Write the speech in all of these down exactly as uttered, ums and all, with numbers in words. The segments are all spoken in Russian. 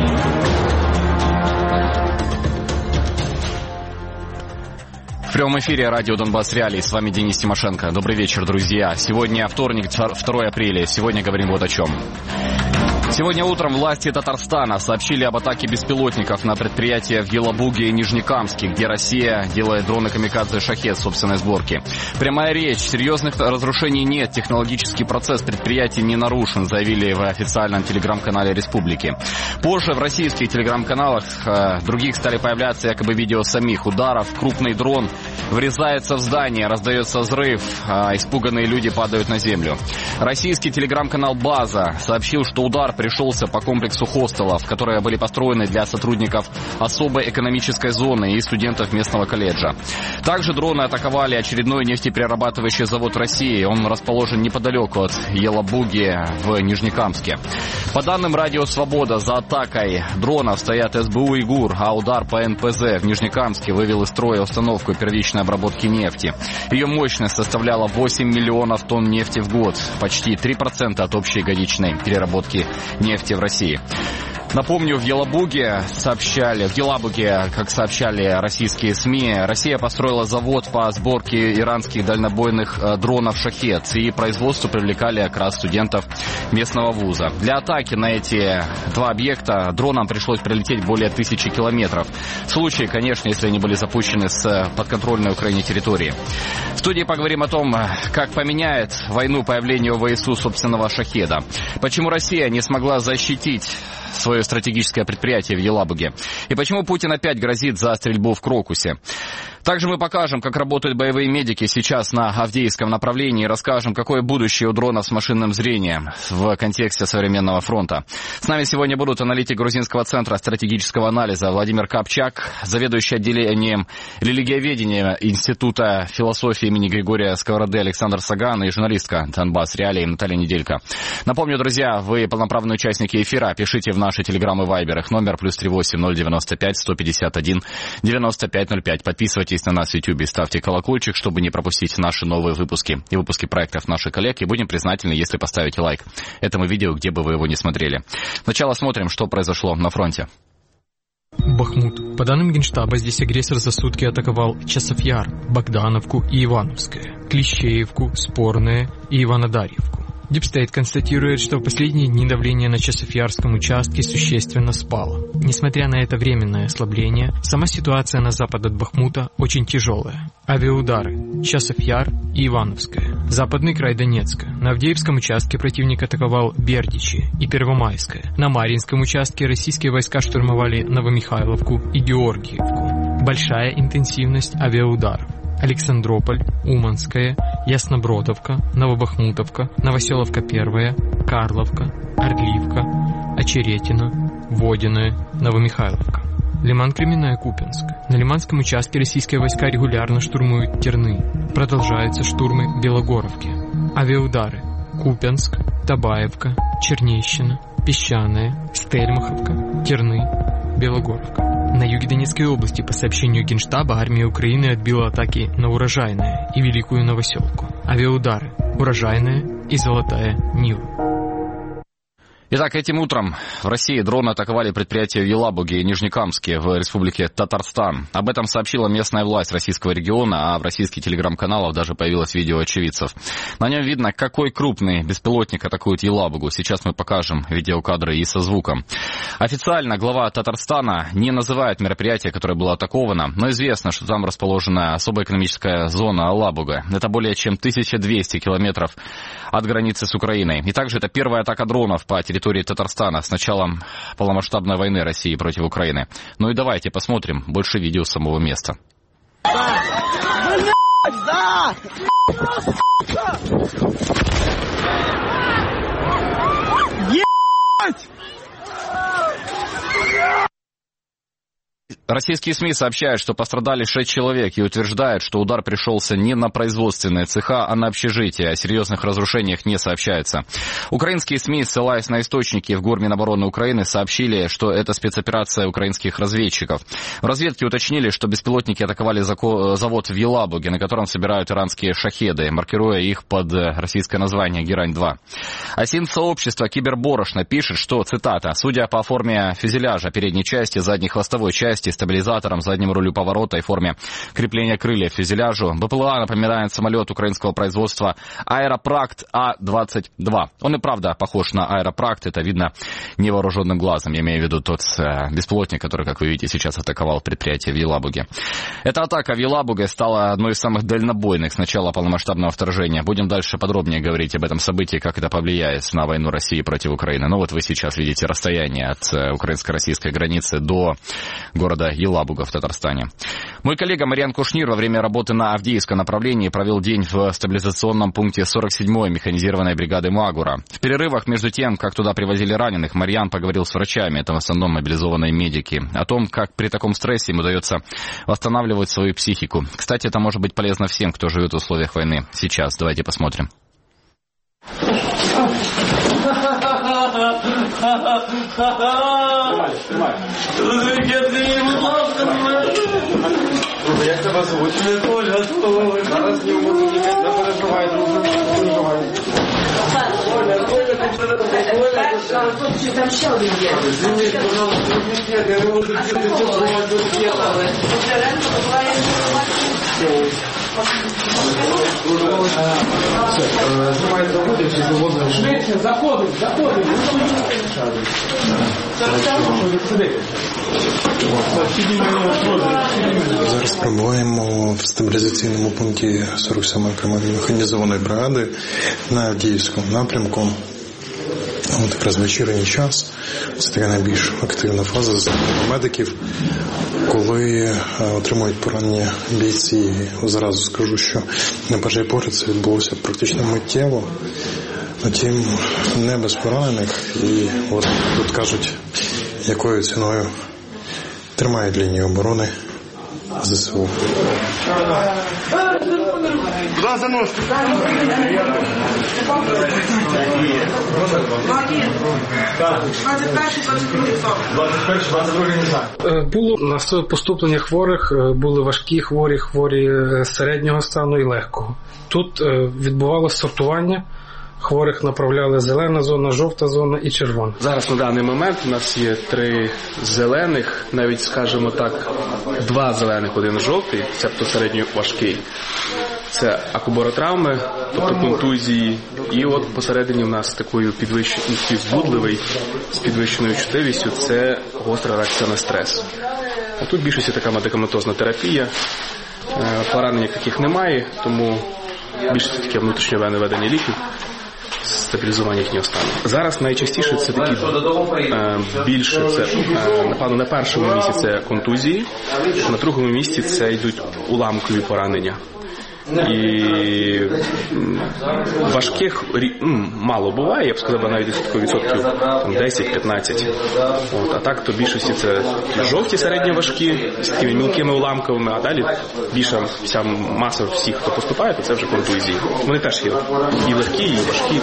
В прямом эфире радио Донбасс Реалии. С вами Денис Тимошенко. Добрый вечер, друзья. Сегодня вторник, второе апреля. Сегодня говорим вот о чем. Сегодня утром власти Татарстана сообщили об атаке беспилотников на предприятие в Елабуге и Нижнекамске, где Россия делает дроны камикадзе «Шахед» собственной сборки. Прямая речь. Серьезных разрушений нет. Технологический процесс предприятия не нарушен, заявили в официальном телеграм-канале республики. Позже в российских телеграм-каналах э, других стали появляться якобы видео самих ударов. Крупный дрон врезается в здание, раздается взрыв, а испуганные люди падают на землю. Российский телеграм-канал «База» сообщил, что удар пришелся по комплексу хостелов, которые были построены для сотрудников особой экономической зоны и студентов местного колледжа. Также дроны атаковали очередной нефтеперерабатывающий завод России. Он расположен неподалеку от Елабуги в Нижнекамске. По данным Радио Свобода, за атакой дронов стоят эс бэ у и ГУР, а удар по эн пэ зэ в Нижнекамске вывел из строя установку первичной обработки нефти. Ее мощность составляла восемь миллионов тонн нефти в год, почти три процента от общей годичной переработки нефти в России. Напомню, в Елабуге сообщали, в Елабуге, как сообщали российские СМИ, Россия построила завод по сборке иранских дальнобойных дронов «Шахед», и производству привлекали как раз студентов местного вуза. Для атаки на эти два объекта дронам пришлось прилететь более тысячи километров. В случае, конечно, если они были запущены с подконтрольной Украине территории. В студии поговорим о том, как поменяет войну появление вэ эс у собственного «Шахеда». Почему Россия не смогла защитить свое стратегическое предприятие в Елабуге. И почему Путин опять грозит за стрельбу в Крокусе. Также мы покажем, как работают боевые медики сейчас на Авдеевском направлении, и расскажем, какое будущее у дронов с машинным зрением в контексте современного фронта. С нами сегодня будут аналитик Грузинского центра стратегического анализа Владимир Капчак, заведующий отделением религиоведения Института философии имени Григория Сковороды Александр Саган и журналистка Донбасс Реалии Наталья Неделько. Напомню, друзья, вы полноправные участники эфира. Пишите в наши телеграммы Вайбер. Их номер плюс три восемь ноль девяносто пять сто пятьдесят один девяносто пять ноль пять. Подписывайтесь на нас в Ютьюбе, ставьте колокольчик, чтобы не пропустить наши новые выпуски и выпуски проектов наших коллег. И будем признательны, если поставите лайк этому видео, где бы вы его не смотрели. Сначала смотрим, что произошло на фронте. Бахмут. По данным Генштаба, здесь агрессор за сутки атаковал Часов-Яр, Богдановку и Ивановское, Клещеевку, Спорное и Иванодарьевку. Дипстейт констатирует, что в последние дни давление на Часов-Ярском участке существенно спало. Несмотря на это временное ослабление, сама ситуация на запад от Бахмута очень тяжелая. Авиаудары. Часов-Яр и Ивановское. Западный край Донецка. На Авдеевском участке противник атаковал Бердичи и Первомайское. На Марьинском участке российские войска штурмовали Новомихайловку и Георгиевку. Большая интенсивность авиаударов. Александрополь, Уманская, Яснобродовка, Новобахмутовка, Новоселовка первая, Карловка, Орливка, Очеретино, Водяное, Новомихайловка. Лиман-Кременная, Купянск. На Лиманском участке российские войска регулярно штурмуют Терны. Продолжаются штурмы Белогоровки. Авиаудары. Купянск, Табаевка, Чернещина, Песчаная, Стельмаховка, Терны, Белогоровка. На юге Донецкой области, по сообщению Генштаба, армия Украины отбила атаки на Урожайное и Великую Новоселку. Авиаудары. Урожайная и Золотая Нива. Итак, этим утром в России дроны атаковали предприятия в Елабуге и Нижнекамске в республике Татарстан. Об этом сообщила местная власть российского региона, а в российских телеграм-каналах даже появилось видео очевидцев. На нем видно, какой крупный беспилотник атакует Елабугу. Сейчас мы покажем видеокадры и со звуком. Официально глава Татарстана не называет мероприятие, которое было атаковано, но известно, что там расположена особая экономическая зона Елабуга. Это более чем тысяча двести километров от границы с Украиной. И также это первая атака дронов по территории Татарстана с началом полномасштабной войны России против Украины. Ну и давайте посмотрим больше видео с самого места. Российские СМИ сообщают, что пострадали шесть человек и утверждают, что удар пришелся не на производственные цеха, а на общежитие. О серьезных разрушениях не сообщается. Украинские СМИ, ссылаясь на источники в Горминобороны Украины, сообщили, что это спецоперация украинских разведчиков. В разведке уточнили, что беспилотники атаковали завод в Елабуге, на котором собирают иранские шахеды, маркируя их под российское название «Герань-два». АСИН-сообщество «Киберборошно» пишет, что, цитата, «судя по форме фюзеляжа передней части, задней хвостовой части, стабилизатором, задним рулю поворота и форме крепления крыльев фюзеляжу, БПЛА напоминает самолет украинского производства «Аэропракт А двадцать два». Он и правда похож на «Аэропракт», это видно невооруженным глазом. Я имею в виду тот э, беспилотник, который, как вы видите, сейчас атаковал предприятие в Елабуге. Эта атака в Елабуге стала одной из самых дальнобойных с начала полномасштабного вторжения. Будем дальше подробнее говорить об этом событии, как это повлияет на войну России против Украины. Ну вот вы сейчас видите расстояние от э, украинско-российской границы до города Елабуга в Татарстане. Мой коллега Мариан Кушнир во время работы на Авдеевском направлении провел день в стабилизационном пункте сорок седьмой механизированной бригады Магура. В перерывах между тем, как туда привозили раненых, Мариан поговорил с врачами, это в основном мобилизованные медики, о том, как при таком стрессе им удается восстанавливать свою психику. Кстати, это может быть полезно всем, кто живет в условиях войны. Сейчас давайте посмотрим. Як тебе звуть? Оля, зараз не можу ніяк, не переживай, друже, не переживай. Оля, Оля, там ще один є. Извините, пожалуйста, нет, я не можу діти цього дуркета. Знімає заходи, чи заводимо? Швидше, заходимо, заходимо. Зараз перебуваємо в стабілізаційному пункті сорок сьомої окремої механізованої бригади на Авдіївському напрямку. От якраз вечірній час, це така найбільш активна фаза з медиків, коли отримують поранення бійці. Зразу скажу, що на перший погляд це відбулося практично миттєво, втім не без поранених, і от тут кажуть, якою ціною тримають лінію оборони ЗСУ. Куда за ножку? Було на поступлення хворих, були важкі хворі, хворі середнього стану і легкого. Тут відбувалося сортування. Хворих направляли зелена зона, жовта зона і червона. Зараз на даний момент у нас є три зелених, навіть, скажімо так, два зелених, один жовтий, цебто середньо важкий. Це акубаротравми, тобто контузії, і от посередині у нас такою підвищеною, збудливий, з підвищеною чутливістю, це гостра реакція на стрес. А тут більшості така медикаментозна терапія, поранень таких немає, тому більшості таке внутрішньовенне ведення ліків, стабілізування їхнього стану. Зараз найчастіше це такі е, більше, це, е, напевно, на першому місці це контузії, на другому місці це йдуть уламкові поранення. І важких м, мало буває, я б сказав, навіть відсотків десять-п'ятнадцять. От, а так, то більшості це жовті середні важкі, з такими мілкими уламковими, а далі більша вся маса всіх, хто поступає, то це вже контузії. Вони теж є і легкі, і важкі.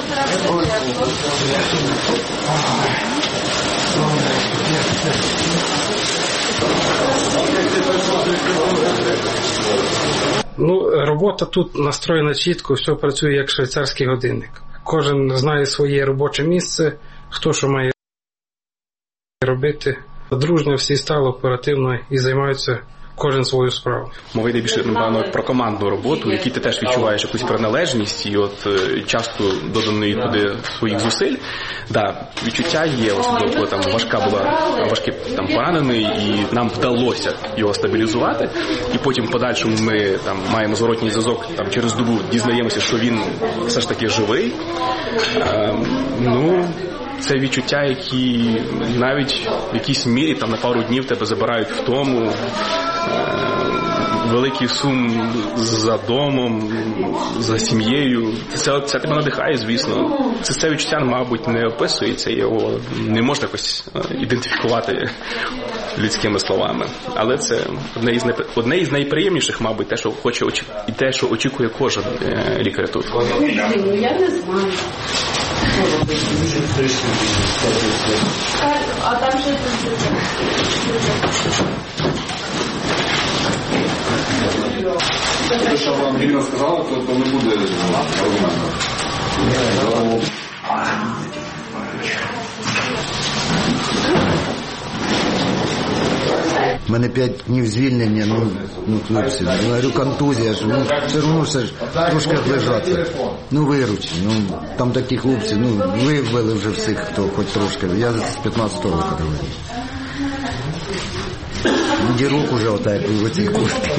Ну, робота тут настроєна чітко, все працює як швейцарський годинник. Кожен знає своє робоче місце, хто що має робити. Дружньо всі стали оперативно і займаються кожен свою справу. Мова йде більше, напевно, про командну роботу, в якій ти теж відчуваєш якусь приналежність і от часто доданої туди своїх зусиль. Да, відчуття є, особливо коли там важка була, важкий там поранений, і нам вдалося його стабілізувати. І потім в подальшому ми там маємо зворотній зв'язок, там через добу дізнаємося, що він все ж таки живий. Е, ну, це відчуття, які навіть в якійсь мірі там на пару днів тебе забирають в тому, великий сум за домом, за сім'єю. Це, це тебе надихає, звісно. Це, це відчуття, мабуть, не описується, його не можна якось ідентифікувати людськими словами. Але це одне із, найп... одне із найприємніших, мабуть, те, що хоче очі... і те, що очікує кожен лікар тут. Я не знаю. А там ще... Те, що вам Ірина сказала, то, то не буде аргументом. У мене п'ять днів звільнення, ну, ну хлопці, ну, говорю, контузія, ж, ну, все одно все ж трошки лежати. Ну, вируч, ну, там такі хлопці, ну, вивели вже всіх, хто хоч трошки. Я з п'ятнадцятого року говорю. Дірок уже отак в цій куртці.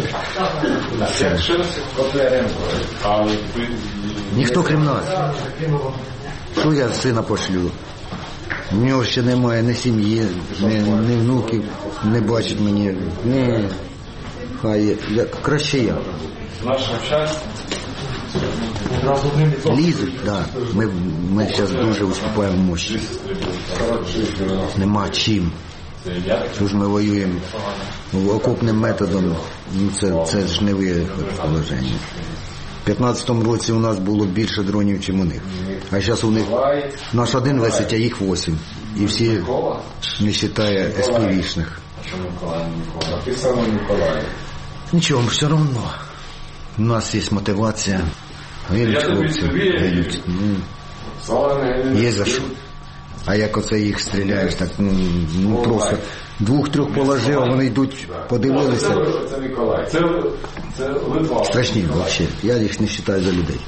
Ніхто крім нас. Що я сина пошлю? У нього ще немає ні сім'ї, ні, ні внуків, не бачить мені. Ні, хай я, краще я. Лізуть, так. Да. Ми, ми зараз дуже уступаємо в мощі. Нема чим. Тож ми воюємо окопним методом, ну це, це ж не виход положення. В п'ятнадцятому році у нас було більше дронів, ніж у них. А зараз у них наш один висить, а їх восім. І всі, не вважає ес пі ві-шних. Нічого, все одно. У нас є мотивація. Вірять хлопці, вірять. Ну, є за що. А як оце їх стріляєш, так ну, ну просто двох-трьох положив, вони йдуть, подивилися. Страшні взагалі. Я їх не вважаю за людей.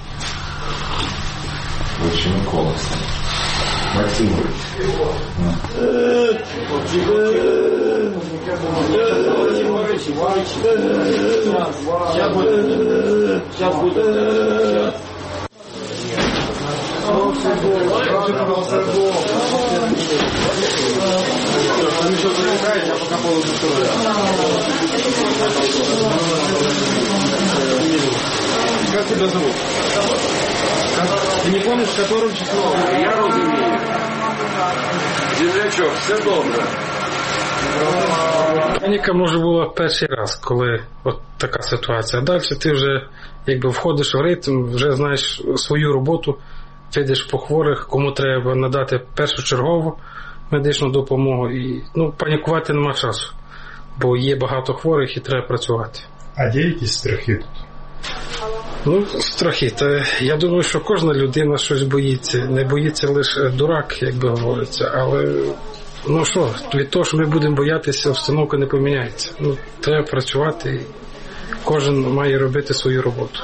Сейчас будет. Как тебя зовут? Ты не помнишь, в котором число? Я разумею. Землячок, все добре. Паніка може була перший раз, коли от така ситуація. А далі ти вже якби входиш в ритм, вже знаєш свою роботу, видиш по хворих, кому треба надати першочергову медичну допомогу. І ну, панікувати нема часу, бо є багато хворих і треба працювати. А є якісь страхи тут? Ну, страхи. Та я думаю, що кожна людина щось боїться. Не боїться лише дурак, як би говориться, але ну що, від того, що ми будемо боятися, обстановка не поміняється. Ну, треба працювати, і кожен має робити свою роботу.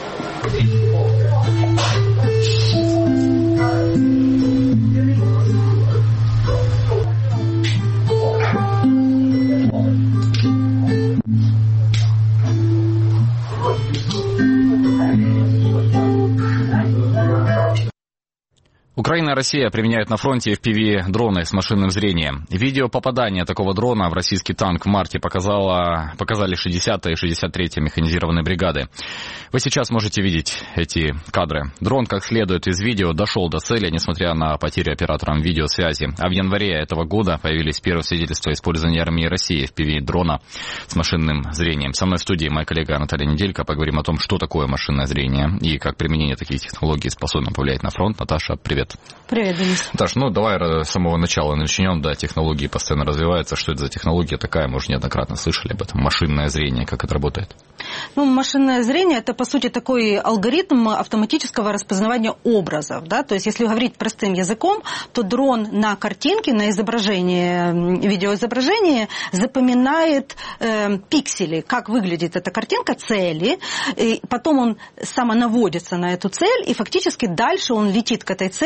Украина и Россия применяют на фронте эф пи ви-дроны с машинным зрением. Видео попадания такого дрона в российский танк в марте показало, показали шестидесятая и шестьдесят третья механизированные бригады. Вы сейчас можете видеть эти кадры. Дрон, как следует из видео, дошел до цели, несмотря на потери операторам видеосвязи. А в январе этого года появились первые свидетельства использования армии России эф пи ви-дрона с машинным зрением. Со мной в студии моя коллега Наталья Неделько. Поговорим о том, что такое машинное зрение и как применение таких технологий способно повлиять на фронт. Наташа, привет. Привет, Денис. Наташ, ну давай с самого начала начнем. Да, технологии постоянно развиваются. Что это за технология такая? Мы уже неоднократно слышали об этом. Машинное зрение, как это работает? Ну, машинное зрение – это, по сути, такой алгоритм автоматического распознавания образов. Да? То есть, если говорить простым языком, то дрон на картинке, на изображение, видеоизображение запоминает э, пиксели, как выглядит эта картинка, цели. И потом он самонаводится на эту цель, и фактически дальше он летит к этой цели уже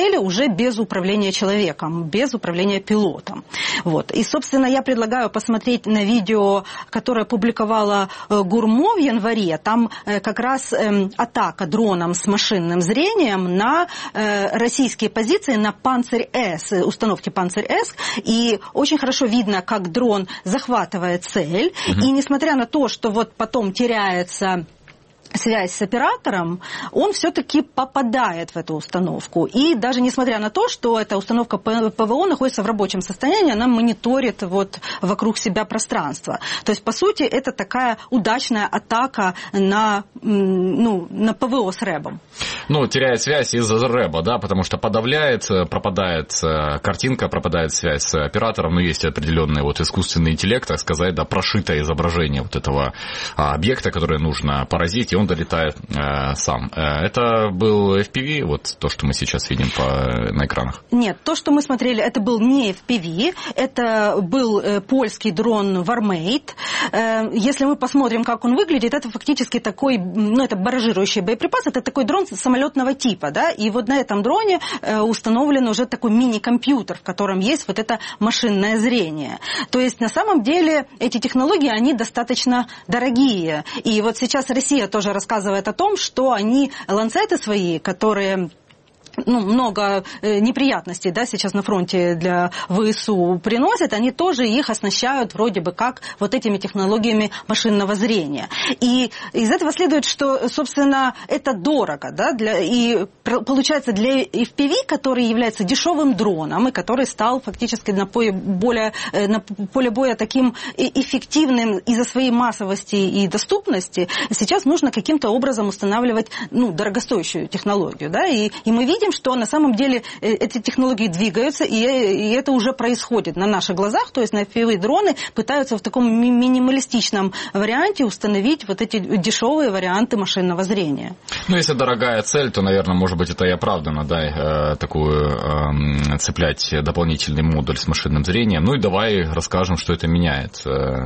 уже без управления человеком, без управления пилотом. Вот. И, собственно, я предлагаю посмотреть на видео, которое опубликовала Гурмо в январе. Там как раз атака дроном с машинным зрением на российские позиции, на Панцирь-С, установки Панцирь-С. И очень хорошо видно, как дрон захватывает цель. Угу. И несмотря на то, что вот потом теряется связь с оператором, он все-таки попадает в эту установку. И даже несмотря на то, что эта установка ПВО находится в рабочем состоянии, она мониторит вот вокруг себя пространство. То есть, по сути, это такая удачная атака на, ну, на ПВО с рэбом. Ну, теряет связь из-за рэба, да, потому что подавляет, пропадает картинка, пропадает связь с оператором, но есть определенный вот искусственный интеллект, так сказать, да, прошитое изображение вот этого объекта, которое нужно поразить, и он долетает э, сам. Это был эф пи ви, вот то, что мы сейчас видим по, на экранах? Нет, то, что мы смотрели, это был не эф пи ви, это был э, польский дрон Warmate. Э, если мы посмотрим, как он выглядит, это фактически такой, ну, это барражирующий боеприпас, это такой дрон самолетного типа, да, и вот на этом дроне э, установлен уже такой мини-компьютер, в котором есть вот это машинное зрение. То есть, на самом деле, эти технологии, они достаточно дорогие. И вот сейчас Россия тоже рассказывает о том, что они ланцеты свои, которые... Ну, много неприятностей, да, сейчас на фронте для ВСУ приносят, они тоже их оснащают вроде бы как вот этими технологиями машинного зрения. И из этого следует, что, собственно, это дорого, да, для, и получается для эф пи ви, который является дешевым дроном и который стал фактически на поле, более, на поле боя таким эффективным из-за своей массовости и доступности, сейчас нужно каким-то образом устанавливать, ну, дорогостоящую технологию, да, и, и мы видим, что на самом деле эти технологии двигаются, и, и это уже происходит на наших глазах, то есть на эф пи ви-дроны пытаются в таком ми- минималистичном варианте установить вот эти дешевые варианты машинного зрения. Ну, если дорогая цель, то, наверное, может быть, это и оправдано, да, такую э, цеплять дополнительный модуль с машинным зрением. Ну и давай расскажем, что это меняет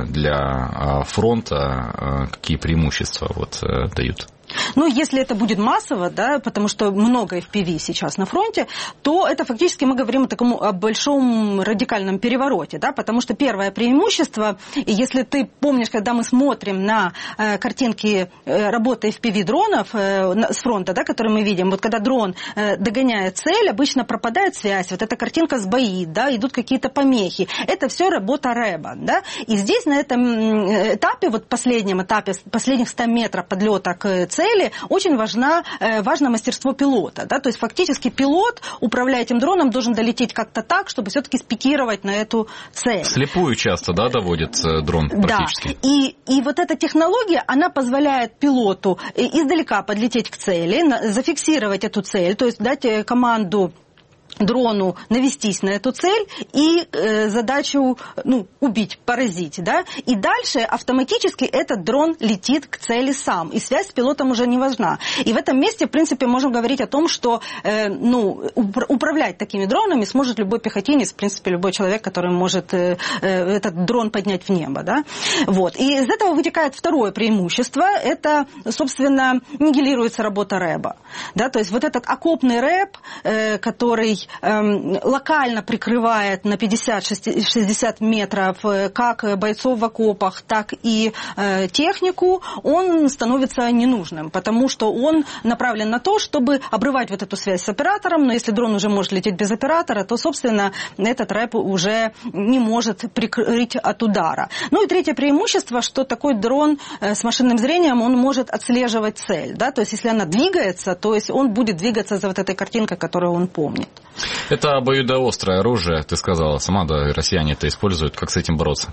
для фронта, какие преимущества вот дают. Ну, если это будет массово, да, потому что много эф пи ви сейчас на фронте, то это фактически мы говорим о таком о большом радикальном перевороте, да, потому что первое преимущество, если ты помнишь, когда мы смотрим на э, картинки э, работы эф пи ви-дронов э, с фронта, да, которые мы видим, вот когда дрон э, догоняет цель, обычно пропадает связь, вот эта картинка сбоит, да, идут какие-то помехи, это все работа рэба, да, и здесь на этом этапе, вот последнем этапе, последних ста метров подлета к цели, очень важна, важно мастерство пилота. Да? То есть фактически пилот, управляя этим дроном, должен долететь как-то так, чтобы все-таки спикировать на эту цель. Слепую часто, да, доводит дрон практически? Да. И, и вот эта технология, она позволяет пилоту издалека подлететь к цели, зафиксировать эту цель, то есть дать команду дрону навестись на эту цель и э, задачу, ну, убить, поразить, да, и дальше автоматически этот дрон летит к цели сам, и связь с пилотом уже не важна. И в этом месте, в принципе, можем говорить о том, что, э, ну, управлять такими дронами сможет любой пехотинец, в принципе, любой человек, который может э, э, этот дрон поднять в небо, да, вот. И из этого вытекает второе преимущество, это, собственно, нигилируется работа рэба, да, то есть вот этот окопный рэб, э, который локально прикрывает на пятьдесят-шестьдесят метров как бойцов в окопах, так и технику, он становится ненужным, потому что он направлен на то, чтобы обрывать вот эту связь с оператором, но если дрон уже может лететь без оператора, то, собственно, этот рэп уже не может прикрыть от удара. Ну и третье преимущество, что такой дрон с машинным зрением, он может отслеживать цель, да, то есть если она двигается, то есть он будет двигаться за вот этой картинкой, которую он помнит. Это обоюдоострое оружие, ты сказала сама, да, россияне это используют. Как с этим бороться?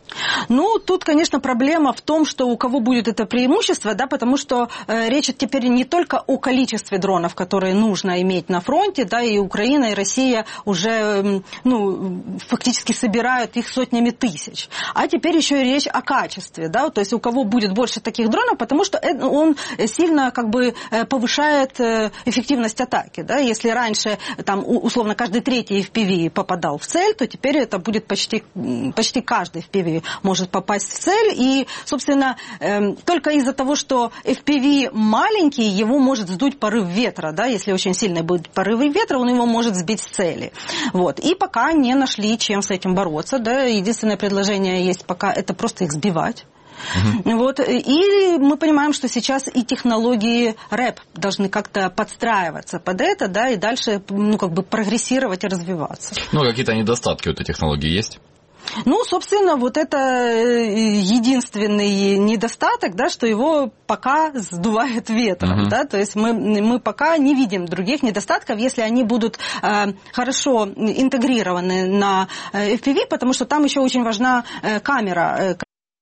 Ну, тут, конечно, проблема в том, что у кого будет это преимущество, да, потому что э, речь теперь не только о количестве дронов, которые нужно иметь на фронте, да, и Украина, и Россия уже, э, ну, фактически собирают их сотнями тысяч, а теперь еще и речь о качестве, да, то есть у кого будет больше таких дронов, потому что это, он сильно, как бы, повышает эффективность атаки, да, если раньше, там, условно, каждый третий эф пи ви попадал в цель, то теперь это будет почти, почти каждый эф пи ви может попасть в цель. И, собственно, э, только из-за того, что эф пи ви маленький, его может сдуть порыв ветра. Да? Если очень сильный будет порыв ветра, он его может сбить с цели. Вот. И пока не нашли, чем с этим бороться. Да? Единственное предложение есть пока, это просто их сбивать. Uh-huh. Вот. И мы понимаем, что сейчас и технологии рэп должны как-то подстраиваться под это, да, и дальше, ну, как бы прогрессировать и развиваться. Ну, какие-то недостатки у этой технологии есть? Ну, собственно, вот это единственный недостаток, да, что его пока сдувает ветром, uh-huh. да, то есть мы, мы пока не видим других недостатков, если они будут э, хорошо интегрированы на эф пи ви, потому что там еще очень важна э, камера, э,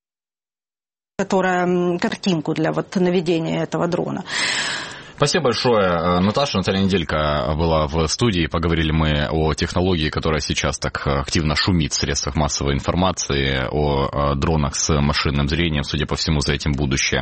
которая картинку для вот наведения этого дрона. Спасибо большое. Наташа, Наталья Неделько была в студии. Поговорили мы о технологии, которая сейчас так активно шумит в средствах массовой информации, о дронах с машинным зрением. Судя по всему, за этим будущее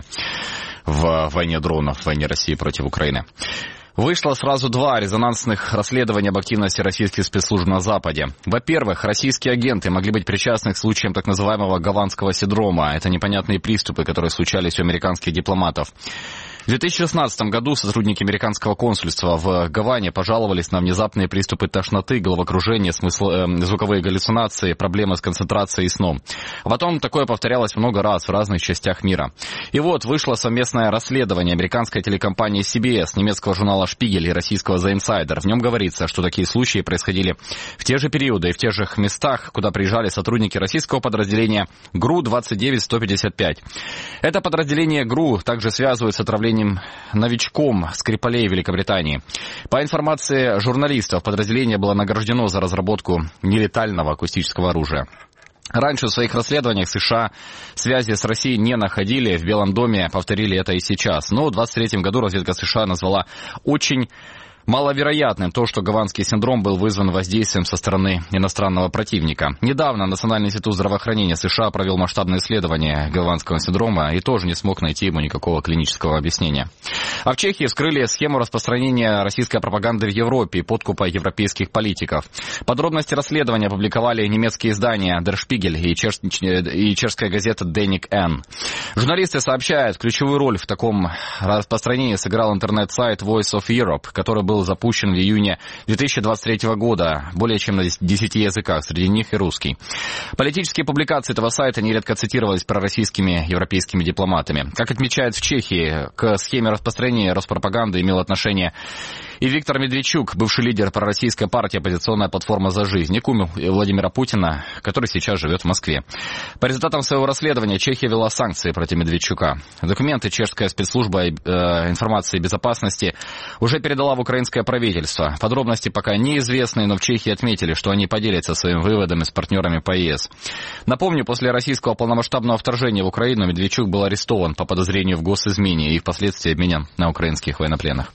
в войне дронов, в войне России против Украины. Вышло сразу два резонансных расследования об активности российских спецслужб на Западе. Во-первых, российские агенты могли быть причастны к случаям так называемого гаванского синдрома. Это непонятные приступы, которые случались у американских дипломатов. В две тысячи шестнадцатом году сотрудники американского консульства в Гаване пожаловались на внезапные приступы тошноты, головокружения, смысл, э, звуковые галлюцинации, проблемы с концентрацией и сном. А потом такое повторялось много раз в разных частях мира. И вот вышло совместное расследование американской телекомпании си би эс, немецкого журнала «Шпигель» и российского «The Insider». В нем говорится, что такие случаи происходили в те же периоды и в тех же местах, куда приезжали сотрудники российского подразделения ГРУ двадцать девять сто пятьдесят пять. Это подразделение ГРУ также связывают с отравлением новичком Скрипалей в Великобритании. По информации журналистов, подразделение было награждено за разработку нелетального акустического оружия. Раньше в своих расследованиях США связи с Россией не находили, в Белом доме повторили это и сейчас. Но в двадцать третьем году разведка США назвала очень маловероятным то, что гаванский синдром был вызван воздействием со стороны иностранного противника. Недавно Национальный институт здравоохранения США провел масштабное исследование гаванского синдрома и тоже не смог найти ему никакого клинического объяснения. А в Чехии вскрыли схему распространения российской пропаганды в Европе и подкупа европейских политиков. Подробности расследования опубликовали немецкие издания Der Spiegel и, чеш... и чешская газета Деник Н. Журналисты сообщают, ключевую роль в таком распространении сыграл интернет-сайт Voice of Europe, который был был запущен в июне две тысячи двадцать третьего года более чем на десяти языках, среди них и русский. Политические публикации этого сайта нередко цитировались пророссийскими европейскими дипломатами. Как отмечают в Чехии, к схеме распространения Роспропаганды имел отношение и Виктор Медведчук, бывший лидер пророссийской партии «Оппозиционная платформа за жизнь», и кум Владимира Путина, который сейчас живет в Москве. По результатам своего расследования Чехия ввела санкции против Медведчука. Документы чешская спецслужба э, информации и безопасности уже передала в украинское правительство. Подробности пока неизвестны, но в Чехии отметили, что они поделятся своими выводами с партнерами по ЕС. Напомню, после российского полномасштабного вторжения в Украину Медведчук был арестован по подозрению в госизмене и впоследствии обменен на украинских военнопленных.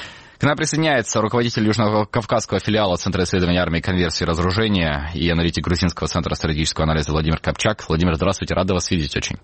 К нам присоединяется руководитель Южно-Кавказского филиала Центра исследований армии, конверсии и разоружения и аналитик Грузинского центра стратегического анализа Владимир Копчак. Владимир, здравствуйте, рада вас видеть очень.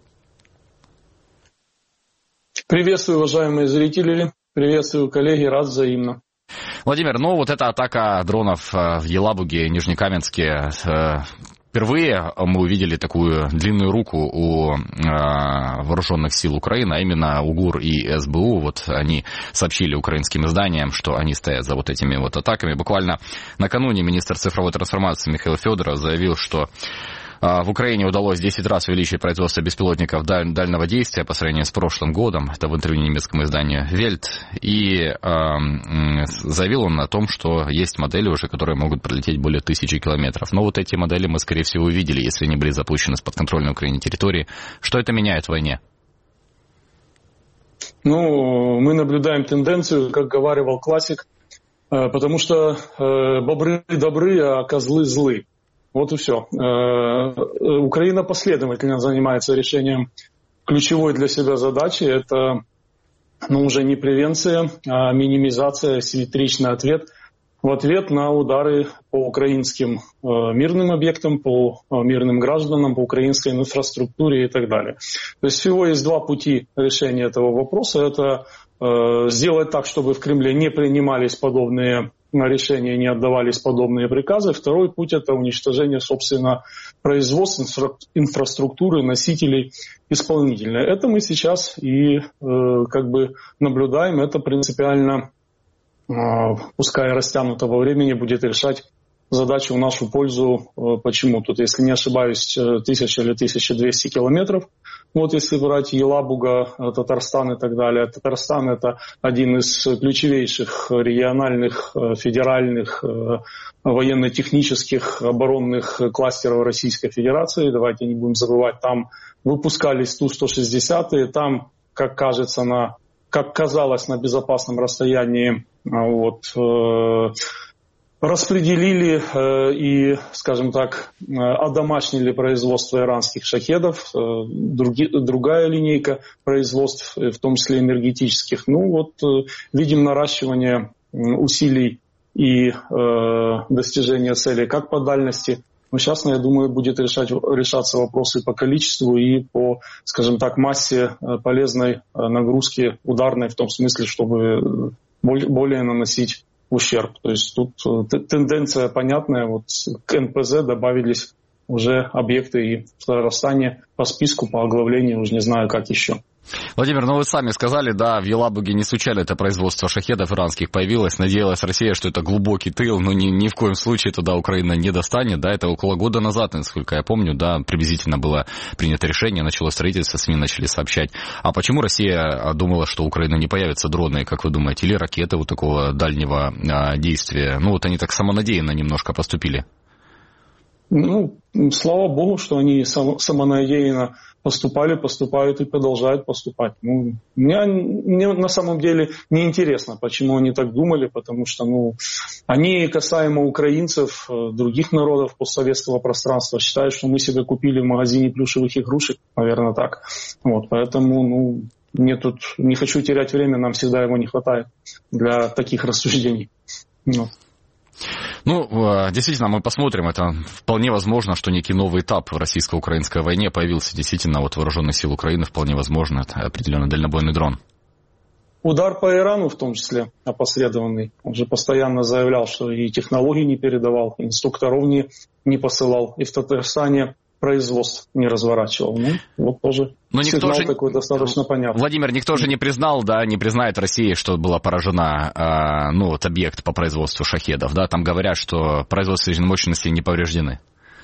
Приветствую, уважаемые зрители, приветствую, коллеги, рад взаимно. Владимир, ну вот эта атака дронов в Елабуге, Нижнекаменске, впервые мы увидели такую длинную руку у э, вооруженных сил Украины, а именно УГУР и эс бэ у. Вот они сообщили украинским изданиям, что они стоят за вот этими вот атаками. Буквально накануне министр цифровой трансформации Михаил Федоров заявил, что в Украине удалось десять раз увеличить производство беспилотников дальнего действия по сравнению с прошлым годом. Это в интервью немецкому изданию Welt. И э, заявил он о том, что есть модели уже, которые могут пролететь более тысячи километров. Но вот эти модели мы, скорее всего, увидели, если они были запущены с подконтрольной Украине территории. Что это меняет в войне? Ну, мы наблюдаем тенденцию, как говаривал классик, потому что бобры добры, а козлы злы. Вот и все. Украина последовательно занимается решением ключевой для себя задачи. Это ну, уже не превенция, а минимизация, симметричный ответ в ответ на удары по украинским мирным объектам, по мирным гражданам, по украинской инфраструктуре и так далее. То есть всего есть два пути решения этого вопроса. Это сделать так, чтобы в Кремле не принимались подобные на решение не отдавались подобные приказы. Второй путь – это уничтожение, собственно, производства, инфраструктуры, носителей, исполнителей. Это мы сейчас и э, как бы наблюдаем. Это принципиально, э, пускай растянуто во времени, будет решать задачу в нашу пользу. Почему? Тут, если не ошибаюсь, тысяча или тысяча двести километров. Вот если брать Елабуга, Татарстан и так далее. Татарстан – это один из ключевейших региональных, федеральных, военно-технических, оборонных кластеров Российской Федерации. Давайте не будем забывать, там выпускались Ту сто шестьдесят, там, как кажется, на, как казалось, на безопасном расстоянии вот, распределили э, и, скажем так, э, одомашнили производство иранских шахедов, э, други, другая линейка производств, в том числе энергетических. Ну вот э, видим наращивание э, усилий и э, достижения целей как по дальности. Но сейчас, я думаю, будет решать, решаться вопросы по количеству и по, скажем так, массе э, полезной э, нагрузки ударной, в том смысле, чтобы более, более наносить ущерб. То есть тут тенденция понятная. Вот к эн пэ зэ добавились уже объекты и в Татарстане по списку, по оглавлению, уже не знаю, как еще. Владимир, ну вы сами сказали, да, в Елабуге не случайно это производство шахедов иранских появилось. Надеялась Россия, что это глубокий тыл, но ни, ни в коем случае туда Украина не достанет. Да, это около года назад, насколько я помню, да, приблизительно было принято решение, началось строительство, СМИ начали сообщать. А почему Россия думала, что у Украины не появятся дроны, как вы думаете, или ракеты вот такого дальнего а, действия? Ну вот они так самонадеянно немножко поступили. Ну, слава богу, что они сам, самонадеянно поступали, поступают и продолжают поступать. Ну, мне, мне на самом деле не интересно, почему они так думали, потому что ну, они касаемо украинцев, других народов постсоветского пространства, считают, что мы себе купили в магазине плюшевых игрушек, наверное, так. Вот, поэтому, ну, мне тут не хочу терять время, нам всегда его не хватает для таких рассуждений. Вот. Ну, действительно, мы посмотрим. Это вполне возможно, что некий новый этап в российско-украинской войне появился. Действительно, вот вооруженных сил Украины вполне возможно. Это определенно дальнобойный дрон. Удар по Ирану, в том числе, опосредованный. Он же постоянно заявлял, что и технологий не передавал, и инструкторов не, не посылал. И в Татарстане производств не разворачивал. Ну, вот тоже но никто сигнал же, такой достаточно понятный. Владимир, никто же не признал, да, не признает России, что была поражена, э, ну, вот объект по производству шахедов, да, там говорят, что производственные мощности не повреждены.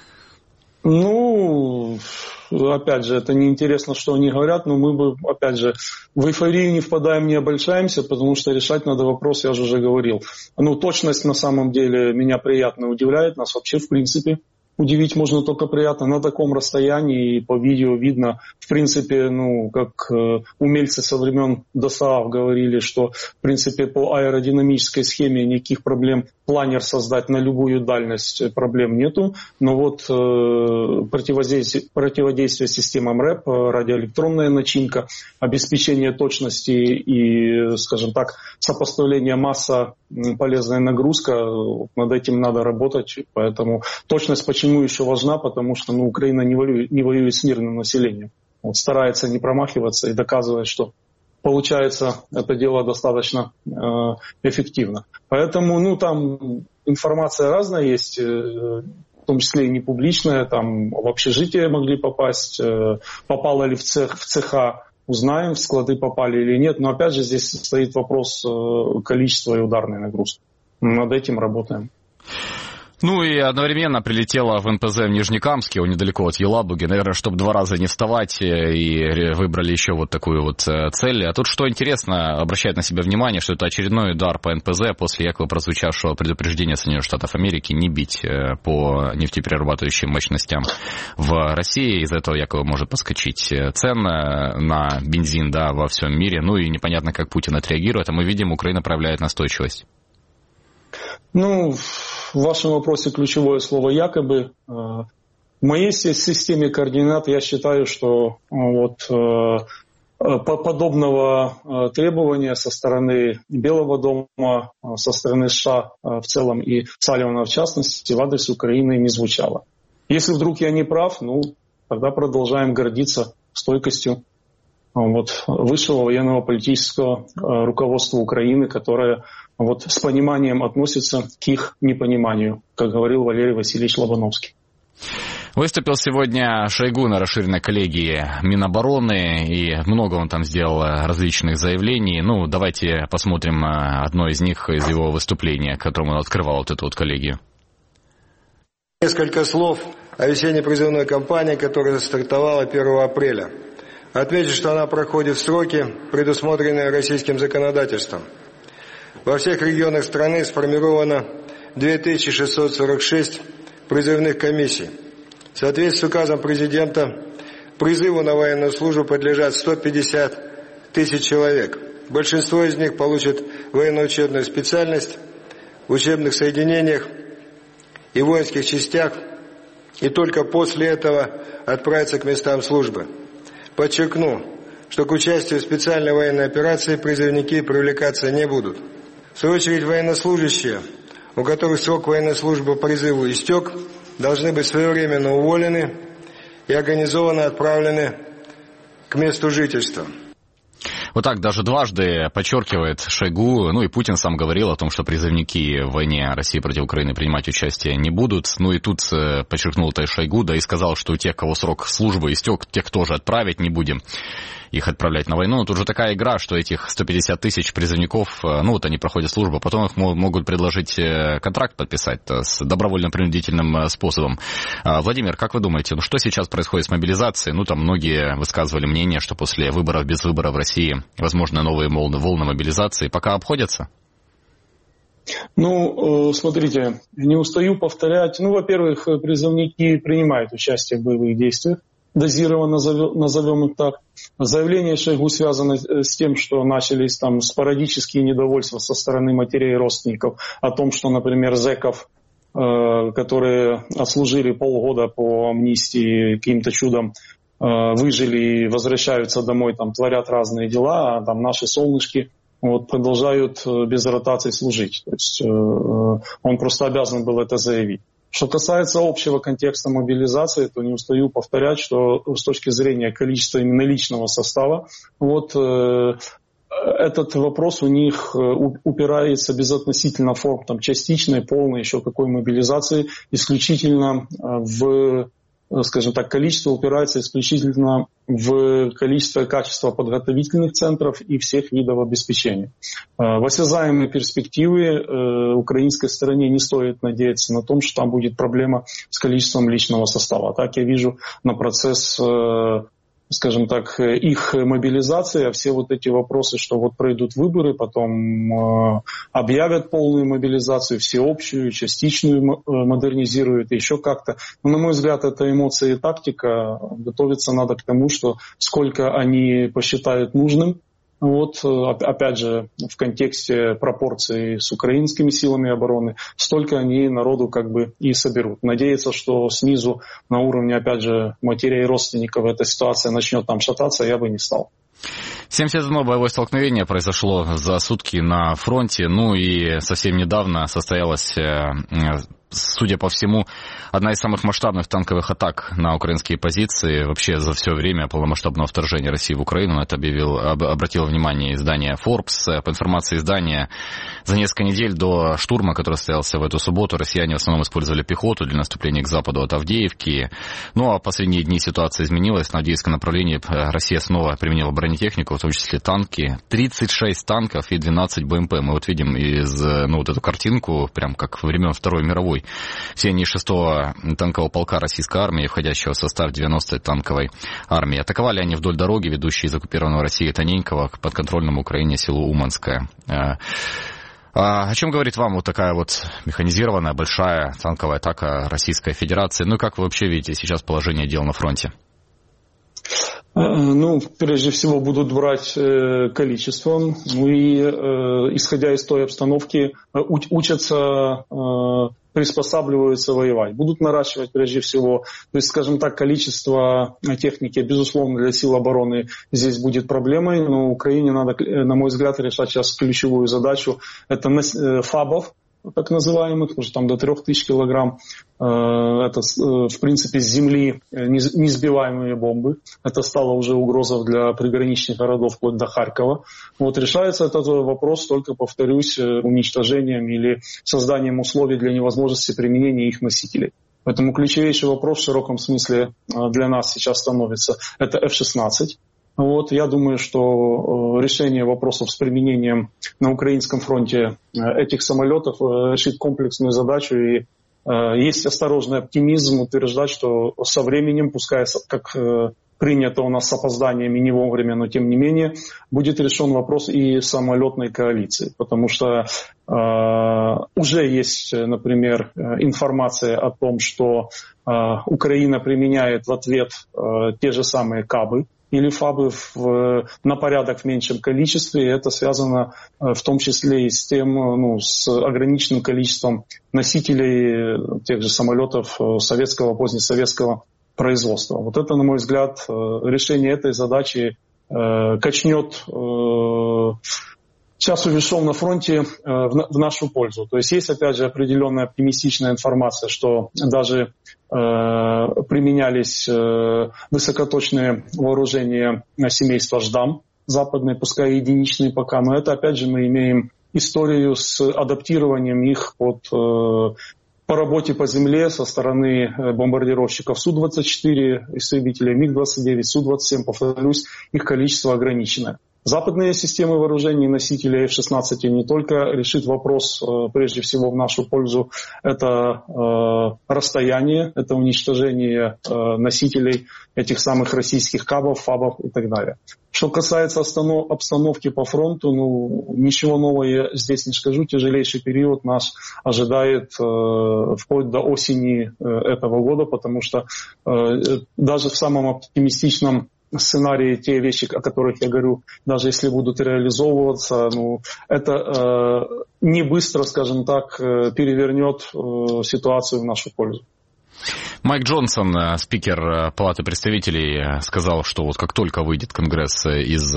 Ну, опять же, это неинтересно, что они говорят, но мы бы, опять же, в эйфорию не впадаем, не обольщаемся, потому что решать надо вопрос, я же уже говорил. Ну, точность на самом деле меня приятно удивляет, нас вообще в принципе удивить можно только приятно. На таком расстоянии и по видео видно, в принципе, ну, как э, умельцы со времен ДОСААФ говорили, что, в принципе, по аэродинамической схеме никаких проблем планер создать на любую дальность проблем нету. Но вот э, противодействие, противодействие системам РЭП, радиоэлектронная начинка, обеспечение точности и, скажем так, сопоставление масса, полезная нагрузка, над этим надо работать. Поэтому точность почему еще важна, потому что ну, Украина не воюет, не воюет с мирным населением. Вот, старается не промахиваться и доказывает, что получается это дело достаточно э, эффективно. Поэтому ну, там информация разная есть, э, в том числе и не публичная. Там в общежитие могли попасть, э, попало ли в, цех, в цеха, узнаем, в склады попали или нет. Но опять же здесь стоит вопрос э, количества и ударной нагрузки. Над этим работаем. Ну и одновременно прилетела в эн пэ зэ в Нижнекамске, он недалеко от Елабуги, наверное, чтобы два раза не вставать, и выбрали еще вот такую вот цель. А тут что интересно, обращает на себя внимание, что это очередной удар по эн пэ зэ после якобы прозвучавшего предупреждения Соединенных Штатов Америки не бить по нефтеперерабатывающим мощностям в России. Из-за этого якобы может подскочить цена на бензин, да, во всем мире. Ну и непонятно, как Путин отреагирует, а мы видим, Украина проявляет настойчивость. Ну, в вашем вопросе ключевое слово «якобы». В моей системе координат я считаю, что вот подобного требования со стороны Белого дома, со стороны США в целом и Салливана в частности в адрес Украины не звучало. Если вдруг я не прав, ну, тогда продолжаем гордиться стойкостью вот, высшего военно-политического руководства Украины, которое вот, с пониманием относится к их непониманию, как говорил Валерий Васильевич Лобановский. Выступил сегодня Шойгу на расширенной коллегии Минобороны, и много он там сделал различных заявлений. Ну, давайте посмотрим одно из них, из его выступления, которым он открывал вот эту вот коллегию. Несколько слов о весенней призывной кампании, которая стартовала первого апреля. Отмечу, что она проходит в сроки, предусмотренные российским законодательством. Во всех регионах страны сформировано две тысячи шестьсот сорок шесть призывных комиссий. В соответствии с указом президента, призыву на военную службу подлежат сто пятьдесят тысяч человек. Большинство из них получат военно-учебную специальность в учебных соединениях и воинских частях, и только после этого отправятся к местам службы. Подчеркну, что к участию в специальной военной операции призывники привлекаться не будут. В свою очередь, военнослужащие, у которых срок военной службы по призыву истек, должны быть своевременно уволены и организованно отправлены к месту жительства. Вот так даже дважды подчеркивает Шойгу, ну и Путин сам говорил о том, что призывники в войне России против Украины принимать участие не будут. Ну и тут подчеркнул это Шойгу, да и сказал, что у тех, кого срок службы истек, тех тоже отправить не будем. Их отправлять на войну. Но тут же такая игра, что этих сто пятьдесят тысяч призывников, ну вот они проходят службу, потом их могут предложить контракт подписать с добровольно-принудительным способом. Владимир, как вы думаете, ну что сейчас происходит с мобилизацией? Ну там многие высказывали мнение, что после выборов, без выборов в России возможно новые волны, волны мобилизации. Пока обходятся? Ну, смотрите, не устаю повторять. Ну, во-первых, призывники принимают участие в боевых действиях. Дозированно назовем их так. Заявление Шойгу связано с тем, что начались там спорадические недовольства со стороны матерей и родственников о том, что, например, зэков, э, которые отслужили полгода по амнистии, каким-то чудом э, выжили и возвращаются домой, там творят разные дела, а там наши солнышки вот, продолжают без ротации служить. То есть э, он просто обязан был это заявить. Что касается общего контекста мобилизации, то не устаю повторять, что с точки зрения количества именно личного состава, вот э, этот вопрос у них упирается безотносительно форм там, частичной, полной, еще какой мобилизации, исключительно в, скажем так, количество упирается исключительно в количество и качество подготовительных центров и всех видов обеспечения. В осязаемые перспективы украинской стороне не стоит надеяться на том, что там будет проблема с количеством личного состава. Так я вижу на процесс, скажем так, их мобилизации, а все вот эти вопросы, что вот пройдут выборы, потом объявят полную мобилизацию, всеобщую, частичную модернизируют, еще как-то. Но, на мой взгляд, это эмоции и тактика. Готовиться надо к тому, что сколько они посчитают нужным, вот, опять же, в контексте пропорций с украинскими силами обороны, столько они народу как бы и соберут. Надеяться, что снизу на уровне, опять же, матерей и родственников эта ситуация начнет там шататься, я бы не стал. семьдесят одно боевое столкновение произошло за сутки на фронте, ну и совсем недавно состоялась, судя по всему, одна из самых масштабных танковых атак на украинские позиции вообще за все время полномасштабного вторжения России в Украину. На это объявил, об, обратило внимание издание Forbes. По информации издания, за несколько недель до штурма, который состоялся в эту субботу, россияне в основном использовали пехоту для наступления к западу от Авдеевки. Ну а в последние дни ситуация изменилась. На Авдеевском направлении Россия снова применила бронетехнику, в том числе танки. тридцать шесть танков и двенадцать БМП. Мы вот видим из, ну, вот эту картинку, прям как времен Второй мировой. Все они шестого танкового полка российской армии, входящего в состав девяностой танковой армии. Атаковали они вдоль дороги, ведущей из оккупированного Россией Тоненького к подконтрольному Украине селу Уманское. А о чем говорит вам вот такая вот механизированная большая танковая атака Российской Федерации? Ну и как вы вообще видите сейчас положение дел на фронте? Ну, прежде всего, будут брать э, количеством, ну и, э, исходя из той обстановки, уч- учатся, э, приспосабливаются воевать. Будут наращивать, прежде всего, то есть, скажем так, количество техники, безусловно, для сил обороны здесь будет проблемой, но Украине надо, на мой взгляд, решать сейчас ключевую задачу, это э, фабов, так называемых, уже там до трех тысяч килограмм. Это, в принципе, с земли несбиваемые бомбы. Это стало уже угрозой для приграничных городов, вплоть до Харькова. Вот решается этот вопрос только, повторюсь, уничтожением или созданием условий для невозможности применения их носителей. Поэтому ключевейший вопрос в широком смысле для нас сейчас становится – это эф шестнадцать. Вот, я думаю, что решение вопросов с применением на украинском фронте этих самолетов решит комплексную задачу, и есть осторожный оптимизм утверждать, что со временем, пускай как принято у нас с опозданиями не вовремя, но тем не менее, будет решен вопрос и самолетной коалиции, потому что э, уже есть, например, информация о том, что э, Украина применяет в ответ э, те же самые кабы или фабы в, на порядок в меньшем количестве. И это связано в том числе и с тем, ну, с ограниченным количеством носителей тех же самолетов советского, позднесоветского производства. Вот это, на мой взгляд, решение этой задачи э, качнет э, часу весов на фронте э, в, в нашу пользу. То есть есть, опять же, определенная оптимистичная информация, что даже э, применялись э, высокоточные вооружения семейства «Ждам» западные, пускай единичные пока, но это, опять же, мы имеем историю с адаптированием их под э, по работе по земле со стороны бомбардировщиков Су двадцать четыре, истребителей МиГ двадцать девять, Су двадцать семь, повторюсь, их количество ограничено. Западные системы вооружений носителей эф шестнадцать не только решит вопрос, прежде всего, в нашу пользу, это э, расстояние, это уничтожение э, носителей этих самых российских кабов, фабов и так далее. Что касается останов, обстановки по фронту, ну, ничего нового я здесь не скажу. Тяжелейший период нас ожидает э, вплоть до осени э, этого года, потому что э, даже в самом оптимистичном сценарии, те вещи, о которых я говорю, даже если будут реализовываться, ну, это э, не быстро, скажем так, э, перевернет э, ситуацию в нашу пользу. Майк Джонсон, спикер Палаты представителей, сказал, что вот как только выйдет Конгресс из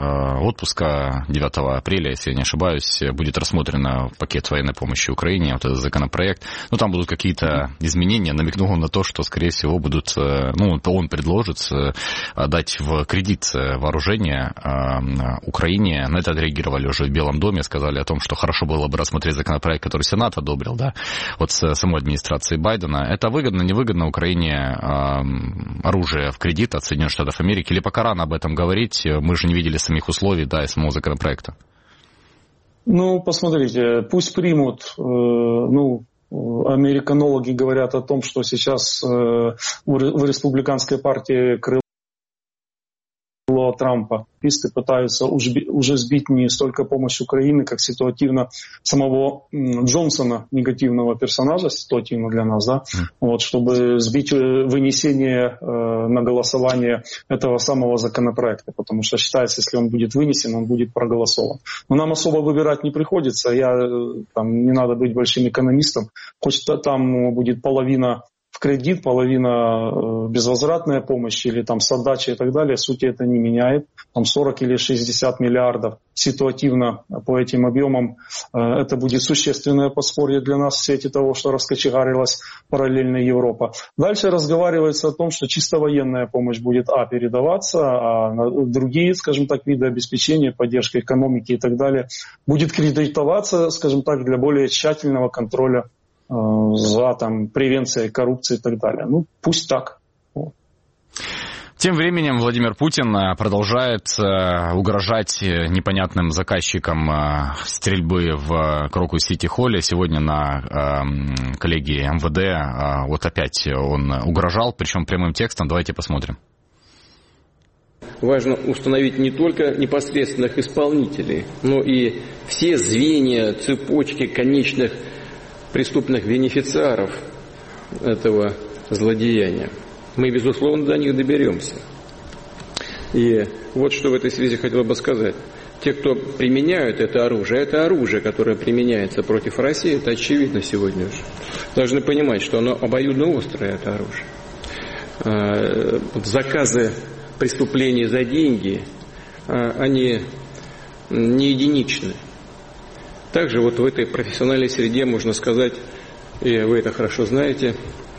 отпуска девятого апреля, если я не ошибаюсь, будет рассмотрен пакет военной помощи Украине, вот этот законопроект. Ну, там будут какие-то изменения. Намекнул на то, что, скорее всего, будут, ну, он предложит дать в кредит вооружение Украине. На это отреагировали уже в Белом доме, сказали о том, что хорошо было бы рассмотреть законопроект, который Сенат одобрил, да, вот с самой администрации Байдена. Это выгодно, невыгодно Украине э, оружие в кредит от Соединенных Штатов Америки? Или пока рано об этом говорить? Мы же не видели самих условий, да, и самого законопроекта. Ну, посмотрите, пусть примут. Э, ну, американологи говорят о том, что сейчас э, в республиканской партии крыло Трампа пытаются уже сбить не столько помощь Украины, как ситуативно самого Джонсона, негативного персонажа, ситуативно для нас, да, mm. вот, чтобы сбить вынесение э, на голосование этого самого законопроекта, потому что считается, если он будет вынесен, он будет проголосован. Но нам особо выбирать не приходится, я, там, не надо быть большим экономистом, хоть там будет половина в кредит, половина безвозвратная помощь или там с отдачей и так далее, сути это не меняет. Там сорок или шестьдесят миллиардов ситуативно по этим объемам. Это будет существенное подспорье для нас в свете того, что раскочегарилась параллельная Европа. Дальше разговаривается о том, что чисто военная помощь будет а, передаваться, а другие, скажем так, виды обеспечения, поддержка экономики и так далее будет кредитоваться, скажем так, для более тщательного контроля за там, превенцией коррупции и так далее. Ну, пусть так. Тем временем Владимир Путин продолжает угрожать непонятным заказчикам стрельбы в Крокус-Сити-Холле. Сегодня на коллегии эм вэ дэ вот опять он угрожал, причем прямым текстом. Давайте посмотрим. Важно установить не только непосредственных исполнителей, но и все звенья, цепочки конечных преступных бенефициаров этого злодеяния. Мы, безусловно, до них доберемся. И вот что в этой связи хотел бы сказать. Те, кто применяют это оружие, это оружие, которое применяется против России, это очевидно сегодня уже. Должны понимать, что оно обоюдно острое, это оружие. Заказы преступлений за деньги, они не единичны. Также вот в этой профессиональной среде, можно сказать, и вы это хорошо знаете,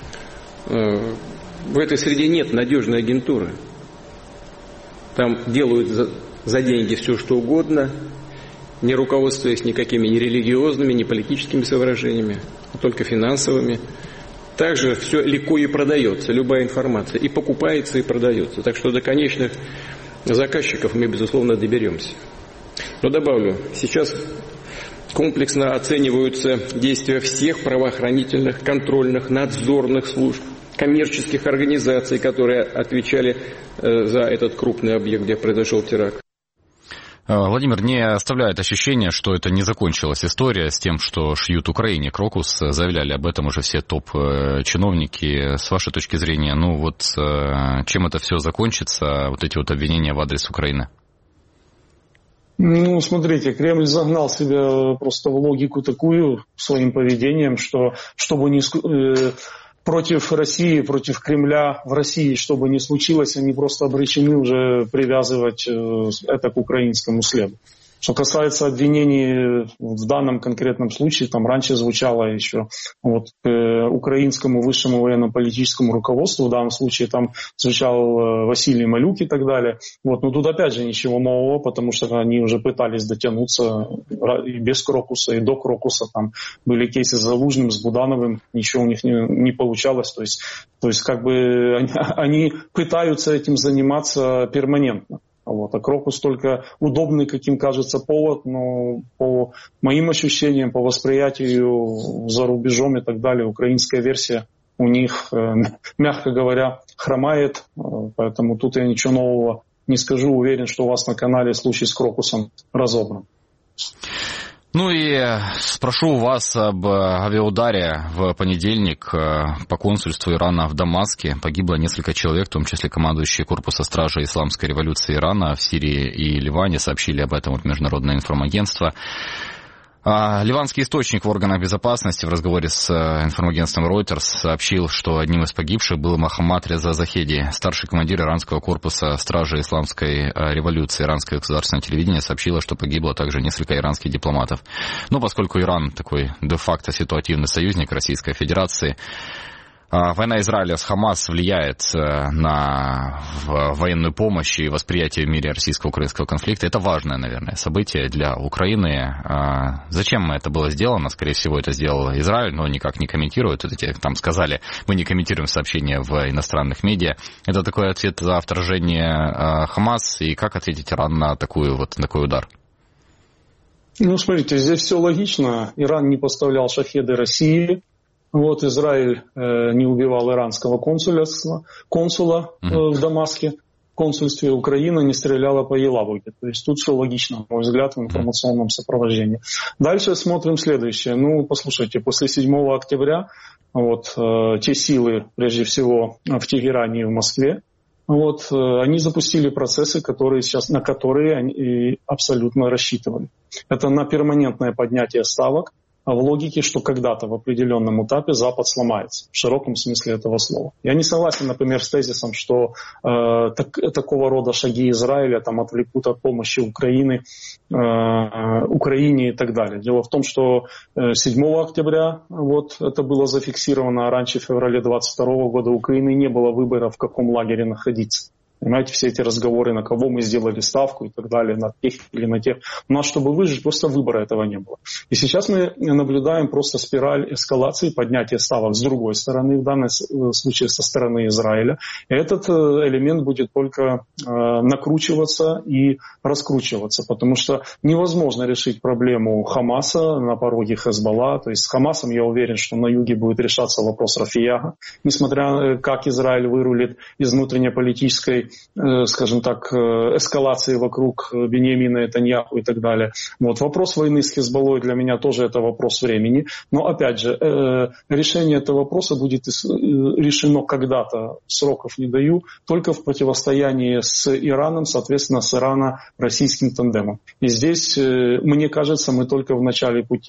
в этой среде нет надежной агентуры. Там делают за, за деньги все, что угодно, не руководствуясь никакими ни религиозными, ни политическими соображениями, а только финансовыми. Также все легко и продается, любая информация, и покупается, и продается. Так что до конечных заказчиков мы, безусловно, доберемся. Но добавлю, сейчас комплексно оцениваются действия всех правоохранительных, контрольных, надзорных служб, коммерческих организаций, которые отвечали за этот крупный объект, где произошел теракт. Владимир, не оставляет ощущение, что это не закончилась история с тем, что шьют Украине Крокус. Заявляли об этом уже все топ-чиновники. С вашей точки зрения, ну вот чем это все закончится, вот эти вот обвинения в адрес Украины? Ну, смотрите, Кремль загнал себя просто в логику такую своим поведением, что чтобы не... Против России, против Кремля в России, что бы ни случилось, они просто обречены уже привязывать это к украинскому следу. Что касается обвинений в данном конкретном случае, там раньше звучало еще вот, к украинскому высшему военно-политическому руководству, в данном случае там звучал Василий Малюк и так далее. Вот, но тут опять же ничего нового, потому что они уже пытались дотянуться и без Крокуса, и до Крокуса. Там были кейсы с Залужным, с Будановым, ничего у них не, не получалось. То есть, то есть как бы они, они пытаются этим заниматься перманентно. Вот. А Крокус только удобный, каким кажется, повод, но по моим ощущениям, по восприятию за рубежом и так далее, украинская версия у них, мягко говоря, хромает, поэтому тут я ничего нового не скажу. Уверен, что у вас на канале случай с Крокусом разобран. Ну и спрошу вас об авиаударе в понедельник по консульству Ирана в Дамаске. Погибло несколько человек, в том числе командующие корпуса стражи Исламской революции Ирана в Сирии и Ливане. Сообщили об этом вот Международное информагентство. А ливанский источник в органах безопасности в разговоре с информагентством Reuters сообщил, что одним из погибших был Мохаммад Реза Захеди, старший командир иранского корпуса стражи Исламской революции. Иранское государственное телевидение сообщило, что погибло также несколько иранских дипломатов. Но поскольку Иран такой де-факто ситуативный союзник Российской Федерации, война Израиля с Хамас влияет на военную помощь и восприятие в мире российско-украинского конфликта. Это важное, наверное, событие для Украины. Зачем это было сделано? Скорее всего, это сделал Израиль, но никак не комментирует. Это там сказали, мы не комментируем сообщения в иностранных медиа. Это такой ответ за вторжение Хамас. И как ответить Иран на, такую, вот, на такой удар? Ну, смотрите, здесь все логично. Иран не поставлял шахеды России. Вот Израиль э, не убивал иранского консуля, консула э, в Дамаске, в консульстве. Украина не стреляла по Елабуге. То есть тут все логично, на мой взгляд, в информационном сопровождении. Дальше смотрим следующее. Ну, послушайте, после седьмого октября вот, э, те силы, прежде всего в Тегеране и в Москве, вот, э, они запустили процессы, которые сейчас, на которые они абсолютно рассчитывали. Это на перманентное поднятие ставок, в логике, что когда-то в определенном этапе Запад сломается, в широком смысле этого слова. Я не согласен, например, с тезисом, что э, так, такого рода шаги Израиля там, отвлекут от помощи Украины, э, Украине и так далее. Дело в том, что седьмого октября вот, это было зафиксировано, а раньше, в феврале двадцать второго года, у Украины не было выбора, в каком лагере находиться. Понимаете, все эти разговоры, на кого мы сделали ставку и так далее, на тех или на тех. У нас, чтобы выжить, просто выбора этого не было. И сейчас мы наблюдаем просто спираль эскалации, поднятия ставок с другой стороны, в данном случае со стороны Израиля. И этот элемент будет только накручиваться и раскручиваться, потому что невозможно решить проблему Хамаса на пороге Хезболла. То есть с Хамасом, я уверен, что на юге будет решаться вопрос Рафияга, несмотря как Израиль вырулит из внутреннеполитической, скажем так, эскалации вокруг Беньямина Нетаньяху и так далее. Вот. Вопрос войны с Хезболлой для меня тоже это вопрос времени. Но опять же, решение этого вопроса будет решено когда-то, сроков не даю, только в противостоянии с Ираном, соответственно, с ирано-российским тандемом. И здесь, мне кажется, мы только в начале пути.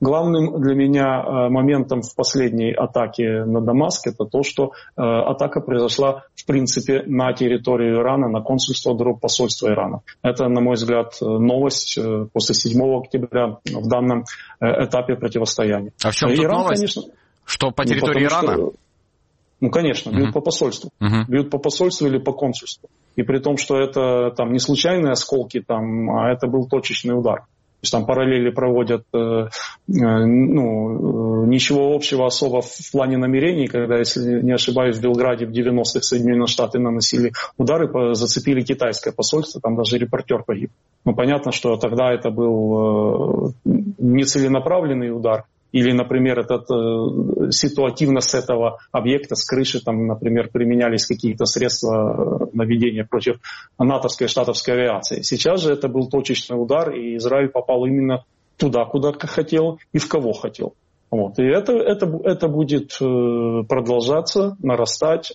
главным для меня моментом в последней атаке на Дамаск это то, что атака произошла в принципе на территорию Ирана, на консульство друг посольства Ирана. Это, на мой взгляд, новость после седьмого октября в данном этапе противостояния. А в чем тут Иран, новость? Конечно, что по территории ну, Ирана? Что, ну, конечно, бьют uh-huh. по посольству. Uh-huh. Бьют по посольству или по консульству. И при том, что это там не случайные осколки, там, а это был точечный удар. То есть там параллели проводят, э, э, ну, э, ничего общего особо в плане намерений, когда, если не ошибаюсь, в Белграде в девяностых Соединенные Штаты наносили удары, зацепили китайское посольство, там даже репортер погиб. Ну, понятно, что тогда это был э, нецеленаправленный удар. Или, например, этот, э, ситуативно с этого объекта, с крыши, там, например, применялись какие-то средства наведения против натовской и штатовской авиации. Сейчас же это был точечный удар, и Израиль попал именно туда, куда хотел и в кого хотел. Вот. И это, это, это будет э, продолжаться, нарастать.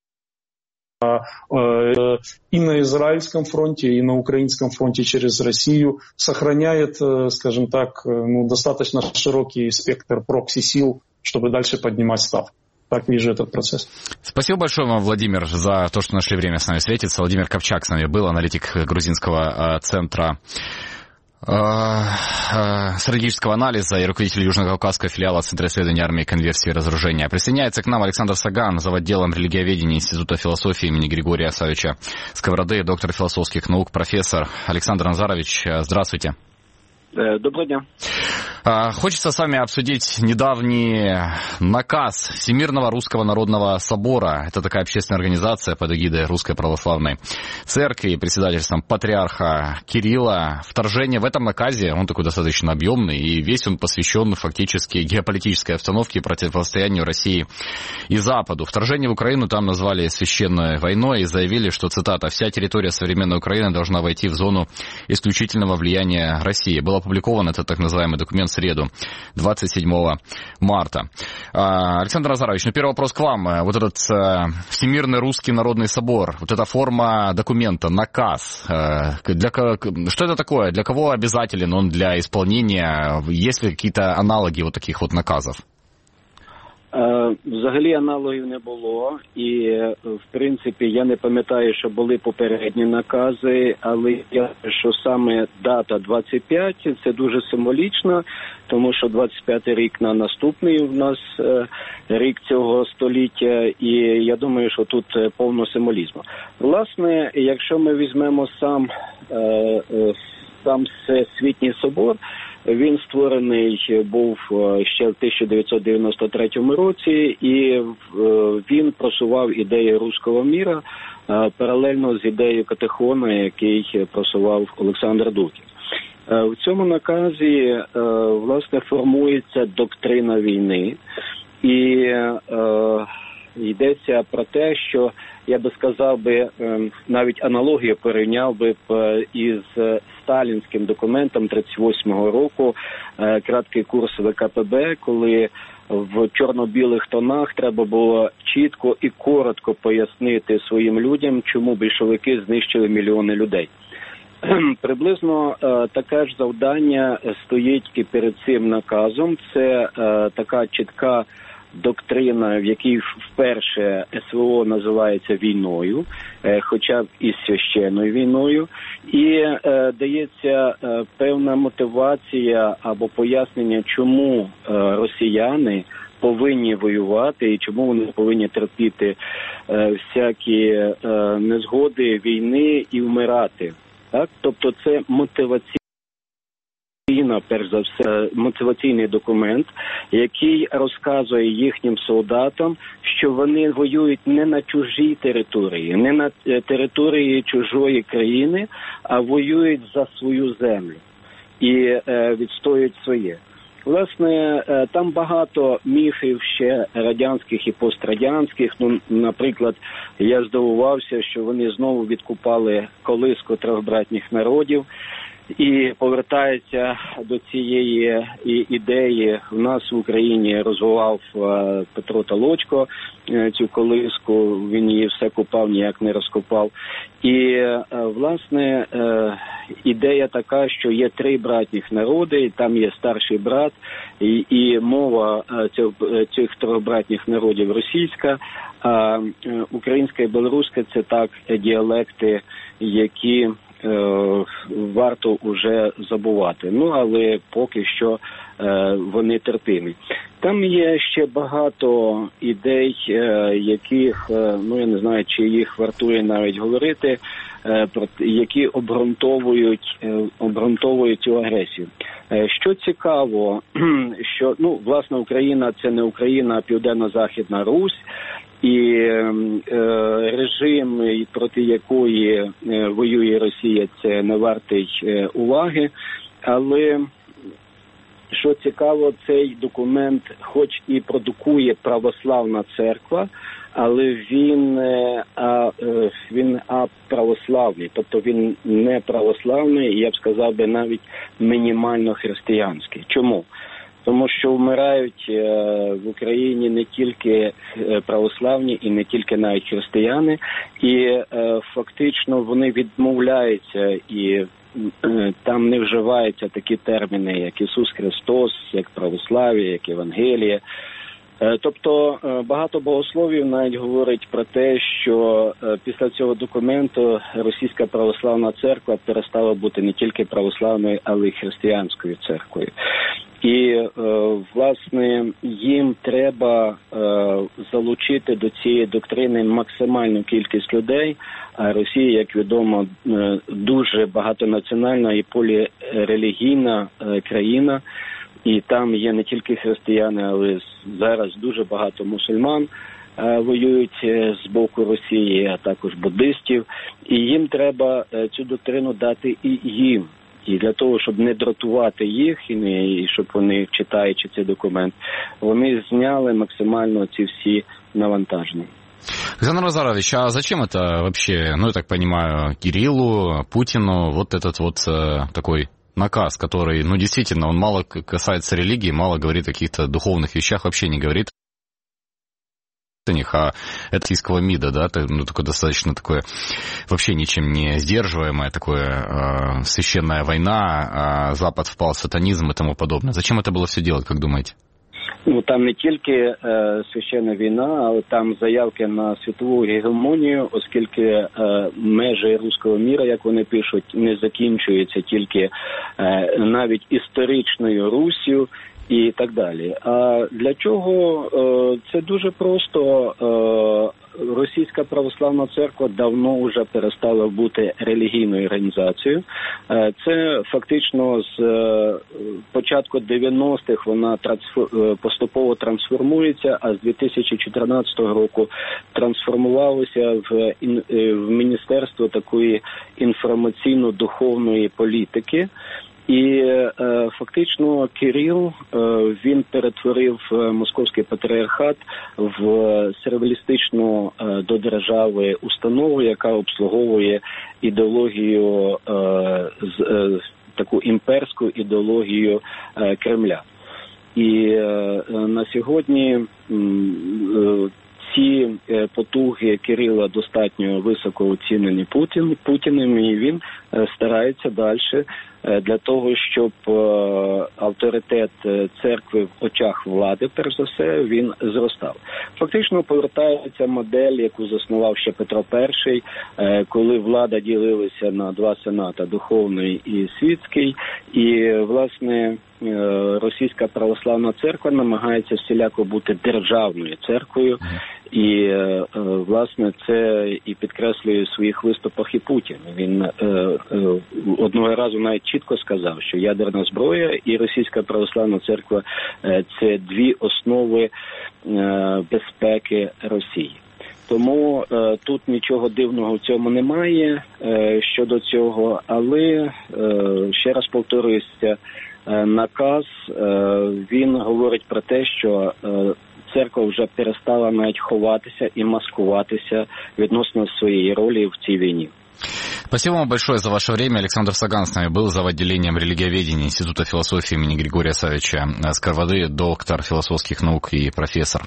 И на израильском фронте, и на украинском фронте через Россию сохраняет, скажем так, ну, достаточно широкий спектр прокси-сил, чтобы дальше поднимать ставку. Так вижу этот процесс. Спасибо большое вам, Владимир, за то, что нашли время с нами встретиться. Владимир Ковчак с нами был, аналитик грузинского центра стратегического анализа и руководитель Южно-Кавказского филиала Центра исследований армии, конверсии и разоружения. Присоединяется к нам Александр Саган, завотделом религиоведения Института философии имени Григория Савича Сковороды, доктор философских наук, профессор. Александр Назарович, здравствуйте. Доброго дня. Хочется с вами обсудить недавний наказ Всемирного Русского Народного Собора. Это такая общественная организация под эгидой Русской Православной Церкви, председательством патриарха Кирилла. Вторжение в этом наказе, он такой достаточно объемный, и весь он посвящен фактически геополитической обстановке и противостоянию России и Западу. Вторжение в Украину там назвали священной войной и заявили, что, цитата, «вся территория современной Украины должна войти в зону исключительного влияния России». Был опубликован этот так называемый документ в среду, двадцать седьмого марта. Александр Назарович, ну первый вопрос к вам. Вот этот Всемирный Русский Народный Собор, вот эта форма документа, наказ, для, что это такое? Для кого обязателен он для исполнения? Есть ли какие-то аналоги вот таких вот наказов? Взагалі аналогів не було, і, в принципі, я не пам'ятаю, що були попередні накази, але я, що саме дата двадцять п'ять, це дуже символічно, тому що двадцять п'ятий рік на наступний у нас рік цього століття, і я думаю, що тут повно символізму. Власне, якщо ми візьмемо сам, сам Всесвітній собор, він створений був ще в тисяча дев'ятсот дев'яносто третьому році, і він просував ідеї руського міра паралельно з ідеєю катехона, який просував Олександр Дукін. В цьому наказі, власне, формується доктрина війни, і йдеться про те, що, я би сказав би, навіть аналогію порівняв би із сталінським документом тридцять восьмого року, краткий курс В К П Б, коли в чорно-білих тонах треба було чітко і коротко пояснити своїм людям, чому більшовики знищили мільйони людей. Приблизно таке ж завдання стоїть і перед цим наказом. Це така чітка доктрина, в якій вперше С В О називається війною, хоча б і священною війною, і е, дається е, певна мотивація або пояснення, чому е, росіяни повинні воювати і чому вони повинні терпіти е, всякі е, незгоди, війни і вмирати. Так? Тобто це мотивація. Перш за все, мотиваційний документ, який розказує їхнім солдатам, що вони воюють не на чужій території, не на території чужої країни, а воюють за свою землю і е, відстоюють своє. Власне, е, там багато міфів ще радянських і пострадянських. Ну, наприклад, я здивувався, що вони знову відкупали колиску трьох братніх народів. і повертається до цієї ідеї. У нас в Україні розвивав Петро Толочко цю колиску, він її все копав, ніяк не розкопав. І, власне, ідея така, що є три братніх народи, і там є старший брат, і, і мова цих, цих трьох братніх народів російська, а українська і білоруська – це так діалекти, які е, варто уже забувати. Ну, але поки що е, вони терпимі. Там є ще багато ідей, е, яких, е, ну, я не знаю, чи їх вартує навіть говорити, е, про, які обґрунтовують, е, обґрунтовують цю агресію. Е, що цікаво, що, ну, власне, Україна – це не Україна, а Південно-Західна Русь, і е, режим, проти якої е, воює Росія, це не вартий е, уваги. Але, що цікаво, цей документ хоч і продукує православна церква, але він, е, а, е, він аправославний, тобто він не православний, я б сказав би навіть мінімально християнський. Чому? Тому що вмирають в Україні не тільки православні і не тільки навіть християни, і фактично вони відмовляються, і там не вживаються такі терміни, як Ісус Христос, як православ'я, як Євангеліє. Тобто багато богословів навіть говорить про те, що після цього документу Російська православна церква перестала бути не тільки православною, але й християнською церквою. І, власне, їм треба залучити до цієї доктрини максимальну кількість людей. А Росія, як відомо, дуже багатонаціональна і полірелігійна країна. І там є не тільки християни, але зараз дуже багато мусульман воюють з боку Росії, а також буддистів. І їм треба цю доктрину дати і їм. І для того, щоб не дратувати їх, і, не, і щоб вони, читаючи цей документ, вони зняли максимально ці всі навантаження. Александр Назарович, а зачем это вообще, ну, я так понимаю, Кириллу, Путину, вот этот вот э, такой наказ, который, ну, действительно, он мало касается религии, мало говорит о каких-то духовных вещах, вообще не говорит о них, а это российского МИДа, да, ну, такое достаточно такое, вообще ничем не сдерживаемое, такое э, священная война, э, Запад впал в сатанизм и тому подобное. Зачем это было все делать, как думаете? Ну, там не тільки е, священна війна, але там заявки на світову гегемонію, оскільки е, межі руського міра, як вони пишуть, не закінчуються тільки е, навіть історичною Руссю і так далі. А для чого? Е, це дуже просто. Е, Російська православна церква давно вже перестала бути релігійною організацією. Це фактично з початку дев'яностих вона поступово трансформується, а з дві тисячі чотирнадцятого року трансформувалося в, в Міністерство такої інформаційно-духовної політики. І е, фактично Кирил, е, він перетворив Московський патріархат в сервілістичну е, до держави установу, яка обслуговує ідеологію, е, з, е, таку імперську ідеологію е, Кремля. І е, на сьогодні е, ці потуги Кирила достатньо високо оцінені Путін, Путіним, і він старається далі для того, щоб авторитет церкви в очах влади, перш за все, він зростав. Фактично повертається модель, яку заснував ще Петро І, коли влада ділилася на два сената, духовний і світський, і, власне, Російська православна церква намагається всіляко бути державною церквою, і, власне, це і підкреслює в своїх виступах і Путін. Він одного разу навіть чітко сказав, що ядерна зброя і Російська православна церква – це дві основи безпеки Росії. Тому е, тут нічого дивного в цьому немає е, щодо цього, але, е, ще раз повторююся, е, наказ, е, він говорить про те, що е, церква вже перестала навіть ховатися і маскуватися відносно своєї ролі в цій війні. Спасибо вам большое за ваше время. Александр Саган с нами был, зав. Отделением религиоведения Института философии имени Григория Савича Скороводы, доктор философских наук и профессор.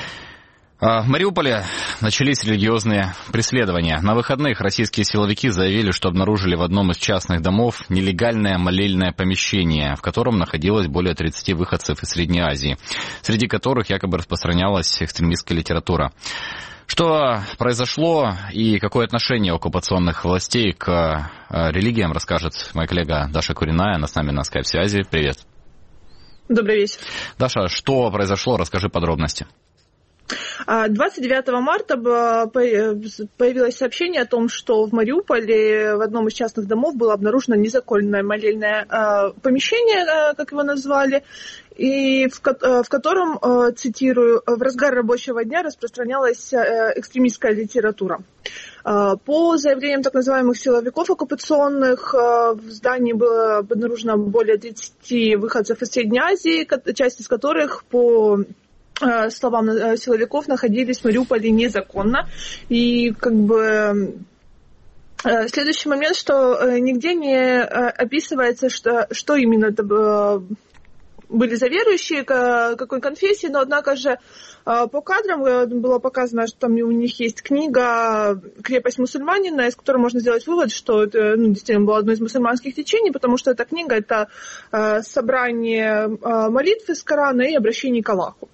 В Мариуполе начались религиозные преследования. На выходных российские силовики заявили, что обнаружили в одном из частных домов нелегальное молельное помещение, в котором находилось более тридцати выходцев из Средней Азии, среди которых якобы распространялась экстремистская литература. Что произошло и какое отношение оккупационных властей к религиям, расскажет моя коллега Даша Куриная. Она с нами на скайп-связи. Привет. Добрый вечер. Даша, что произошло? Расскажи подробности. двадцать девятого марта появилось сообщение о том, что в Мариуполе в одном из частных домов было обнаружено незаконное молельное помещение, как его назвали, и в котором, цитирую, в разгар рабочего дня распространялась экстремистская литература. По заявлениям так называемых силовиков оккупационных, в здании было обнаружено более тридцати выходцев из Средней Азии, часть из которых по словам силовиков, находились в Мариуполе незаконно. И как бы следующий момент, что нигде не описывается, что, что именно это были за верующие, какой конфессии, но однако же по кадрам было показано, что там у них есть книга «Крепость мусульманина», из которой можно сделать вывод, что это ну, действительно было одно из мусульманских течений, потому что эта книга – это собрание молитв из Корана и обращений к Аллаху.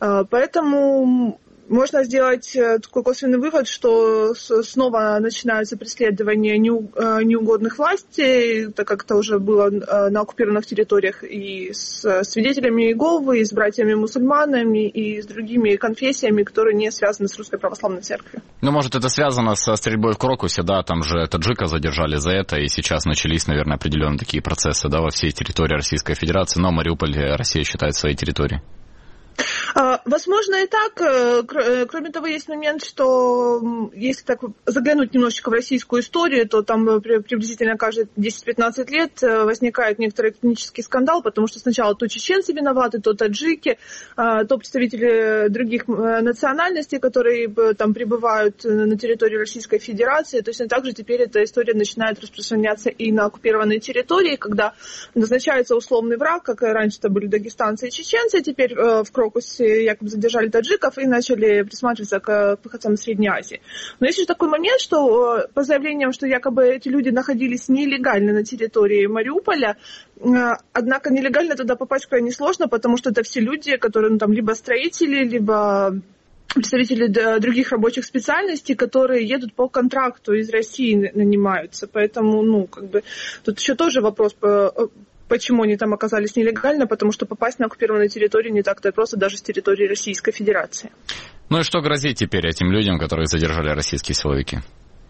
Поэтому можно сделать такой косвенный вывод, что снова начинаются преследования неугодных власти, так как это уже было на оккупированных территориях и с свидетелями Иеговы, и с братьями-мусульманами, и с другими конфессиями, которые не связаны с Русской Православной Церковью. Ну, может, это связано со стрельбой в Крокусе, да, там же таджика задержали за это, и сейчас начались, наверное, определенные такие процессы, да, во всей территории Российской Федерации, но Мариуполь Россия считает своей территорией. Возможно и так. Кроме того, есть момент, что если так заглянуть немножечко в российскую историю, то там приблизительно каждые десять-пятнадцать лет возникает некоторый этнический скандал, потому что сначала то чеченцы виноваты, то таджики, то представители других национальностей, которые там прибывают на территории Российской Федерации. Точно так же теперь эта история начинает распространяться и на оккупированной территории, когда назначается условный враг, как раньше это были дагестанцы и чеченцы, теперь в Крокусе якобы задержали таджиков и начали присматриваться к выходцам из Средней Азии. Но есть же такой момент, что по заявлениям, что якобы эти люди находились нелегально на территории Мариуполя, однако нелегально туда попасть крайне сложно, потому что это все люди, которые ну, там либо строители, либо представители других рабочих специальностей, которые едут по контракту из России нанимаются. Поэтому, ну, как бы, тут еще тоже вопрос по почему они там оказались нелегально, потому что попасть на оккупированную территорию не так-то просто даже с территории Российской Федерации. Ну и что грозит теперь этим людям, которые задержали российские силовики?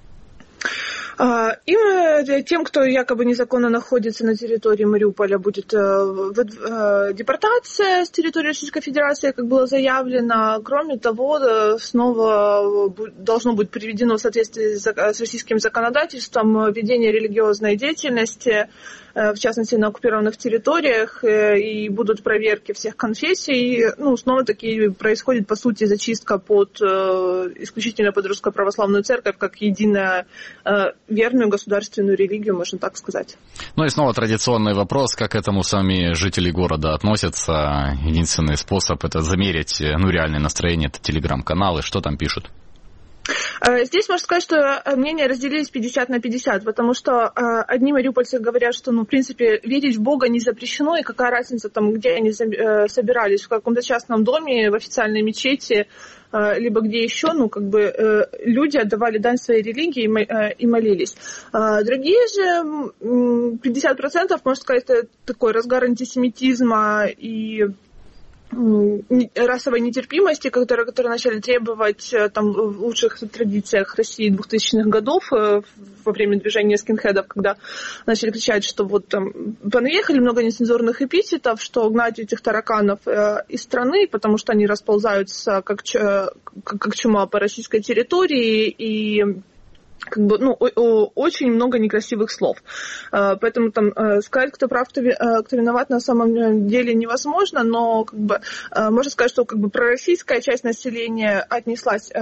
Им, тем, кто якобы незаконно находится на территории Мариуполя, будет депортация с территории Российской Федерации, как было заявлено. Кроме того, снова должно быть приведено в соответствии с российским законодательством ведение религиозной деятельности, в частности, на оккупированных территориях, и будут проверки всех конфессий. Ну, снова-таки происходит, по сути, зачистка под, исключительно под Русскую Православную Церковь, как единая верную государственную религию, можно так сказать. Ну и снова традиционный вопрос, как к этому сами жители города относятся. Единственный способ это замерить, ну, реальное настроение, это телеграм-каналы, что там пишут. Здесь можно сказать, что мнения разделились пятьдесят на пятьдесят, потому что одни мариупольцы говорят, что, ну, в принципе, верить в Бога не запрещено, и какая разница, там, где они собирались, в каком-то частном доме, в официальной мечети, либо где еще, ну, как бы люди отдавали дань своей религии и молились. Другие же, пятьдесят процентов, можно сказать, это такой разгар антисемитизма и расовой нетерпимости, которые, которые начали требовать там, в лучших традициях России двухтысячных годов во время движения скинхедов, когда начали кричать, что вот там понаехали много нецензурных эпитетов, что гнать этих тараканов э, из страны, потому что они расползаются как, как, как чума по российской территории, и как бы, ну, очень много некрасивых слов. Поэтому там сказать, кто прав, кто виноват, на самом деле невозможно, но как бы, можно сказать, что как бы пророссийская часть населения отнеслась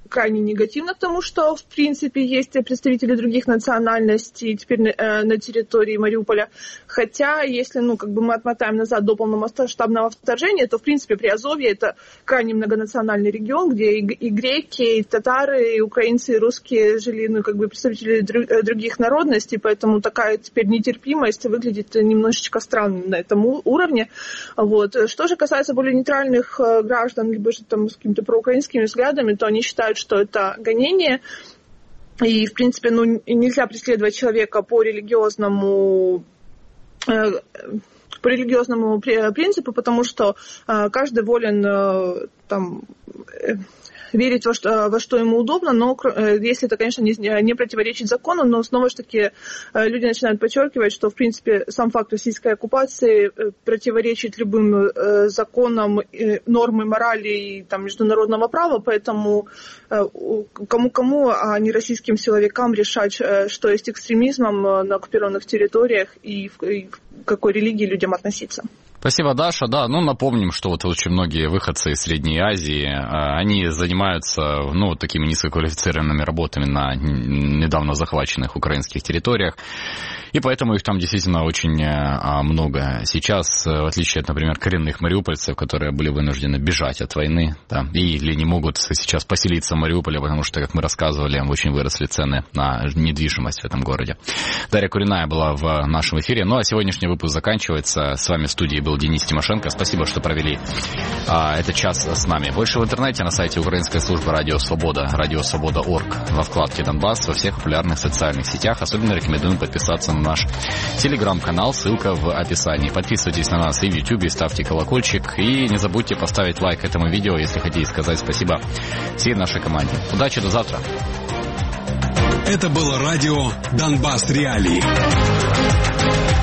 крайне негативно к тому, что, в принципе, есть представители других национальностей теперь на, на территории Мариуполя. Хотя, если ну, как бы мы отмотаем назад до полномасштабного вторжения, то, в принципе, Приазовье – это крайне многонациональный регион, где и, и греки, и татары, и украинцы, и русские жили, ну, как бы представители других народностей, поэтому такая теперь нетерпимость выглядит немножечко странно на этом уровне. Вот. Что же касается более нейтральных граждан, либо же там с какими-то проукраинскими взглядами, то они считают, что это гонение, и, в принципе, ну, нельзя преследовать человека по религиозному э, по религиозному принципу, потому что э, каждый волен э, там, э, верить во что, во что ему удобно, но если это, конечно, не, не противоречит закону, но снова же таки люди начинают подчеркивать, что, в принципе, сам факт российской оккупации противоречит любым законам, нормы морали и там, международного права, поэтому кому-кому, а не российским силовикам решать, что есть экстремизмом на оккупированных территориях и к какой религии людям относиться. Спасибо, Даша. Да, ну напомним, что вот очень многие выходцы из Средней Азии, они занимаются, ну, вот такими низкоквалифицированными работами на недавно захваченных украинских территориях, и поэтому их там действительно очень много. Сейчас, в отличие от, например, коренных мариупольцев, которые были вынуждены бежать от войны, да, или не могут сейчас поселиться в Мариуполе, потому что, как мы рассказывали, очень выросли цены на недвижимость в этом городе. Дарья Куриная была в нашем эфире. Ну, а сегодняшний выпуск заканчивается. С вами в студии был Денис Тимошенко. Спасибо, что провели а, этот час с нами. Больше в интернете на сайте Украинской службы Радио Свобода, радио свобода точка орг, во вкладке Донбасс, во всех популярных социальных сетях. Особенно рекомендуем подписаться на наш телеграм-канал, ссылка в описании. Подписывайтесь на нас и в Ютубе, ставьте колокольчик. И не забудьте поставить лайк этому видео, если хотите сказать спасибо всей нашей команде. Удачи, до завтра. Это было радио «Донбасс Реалии».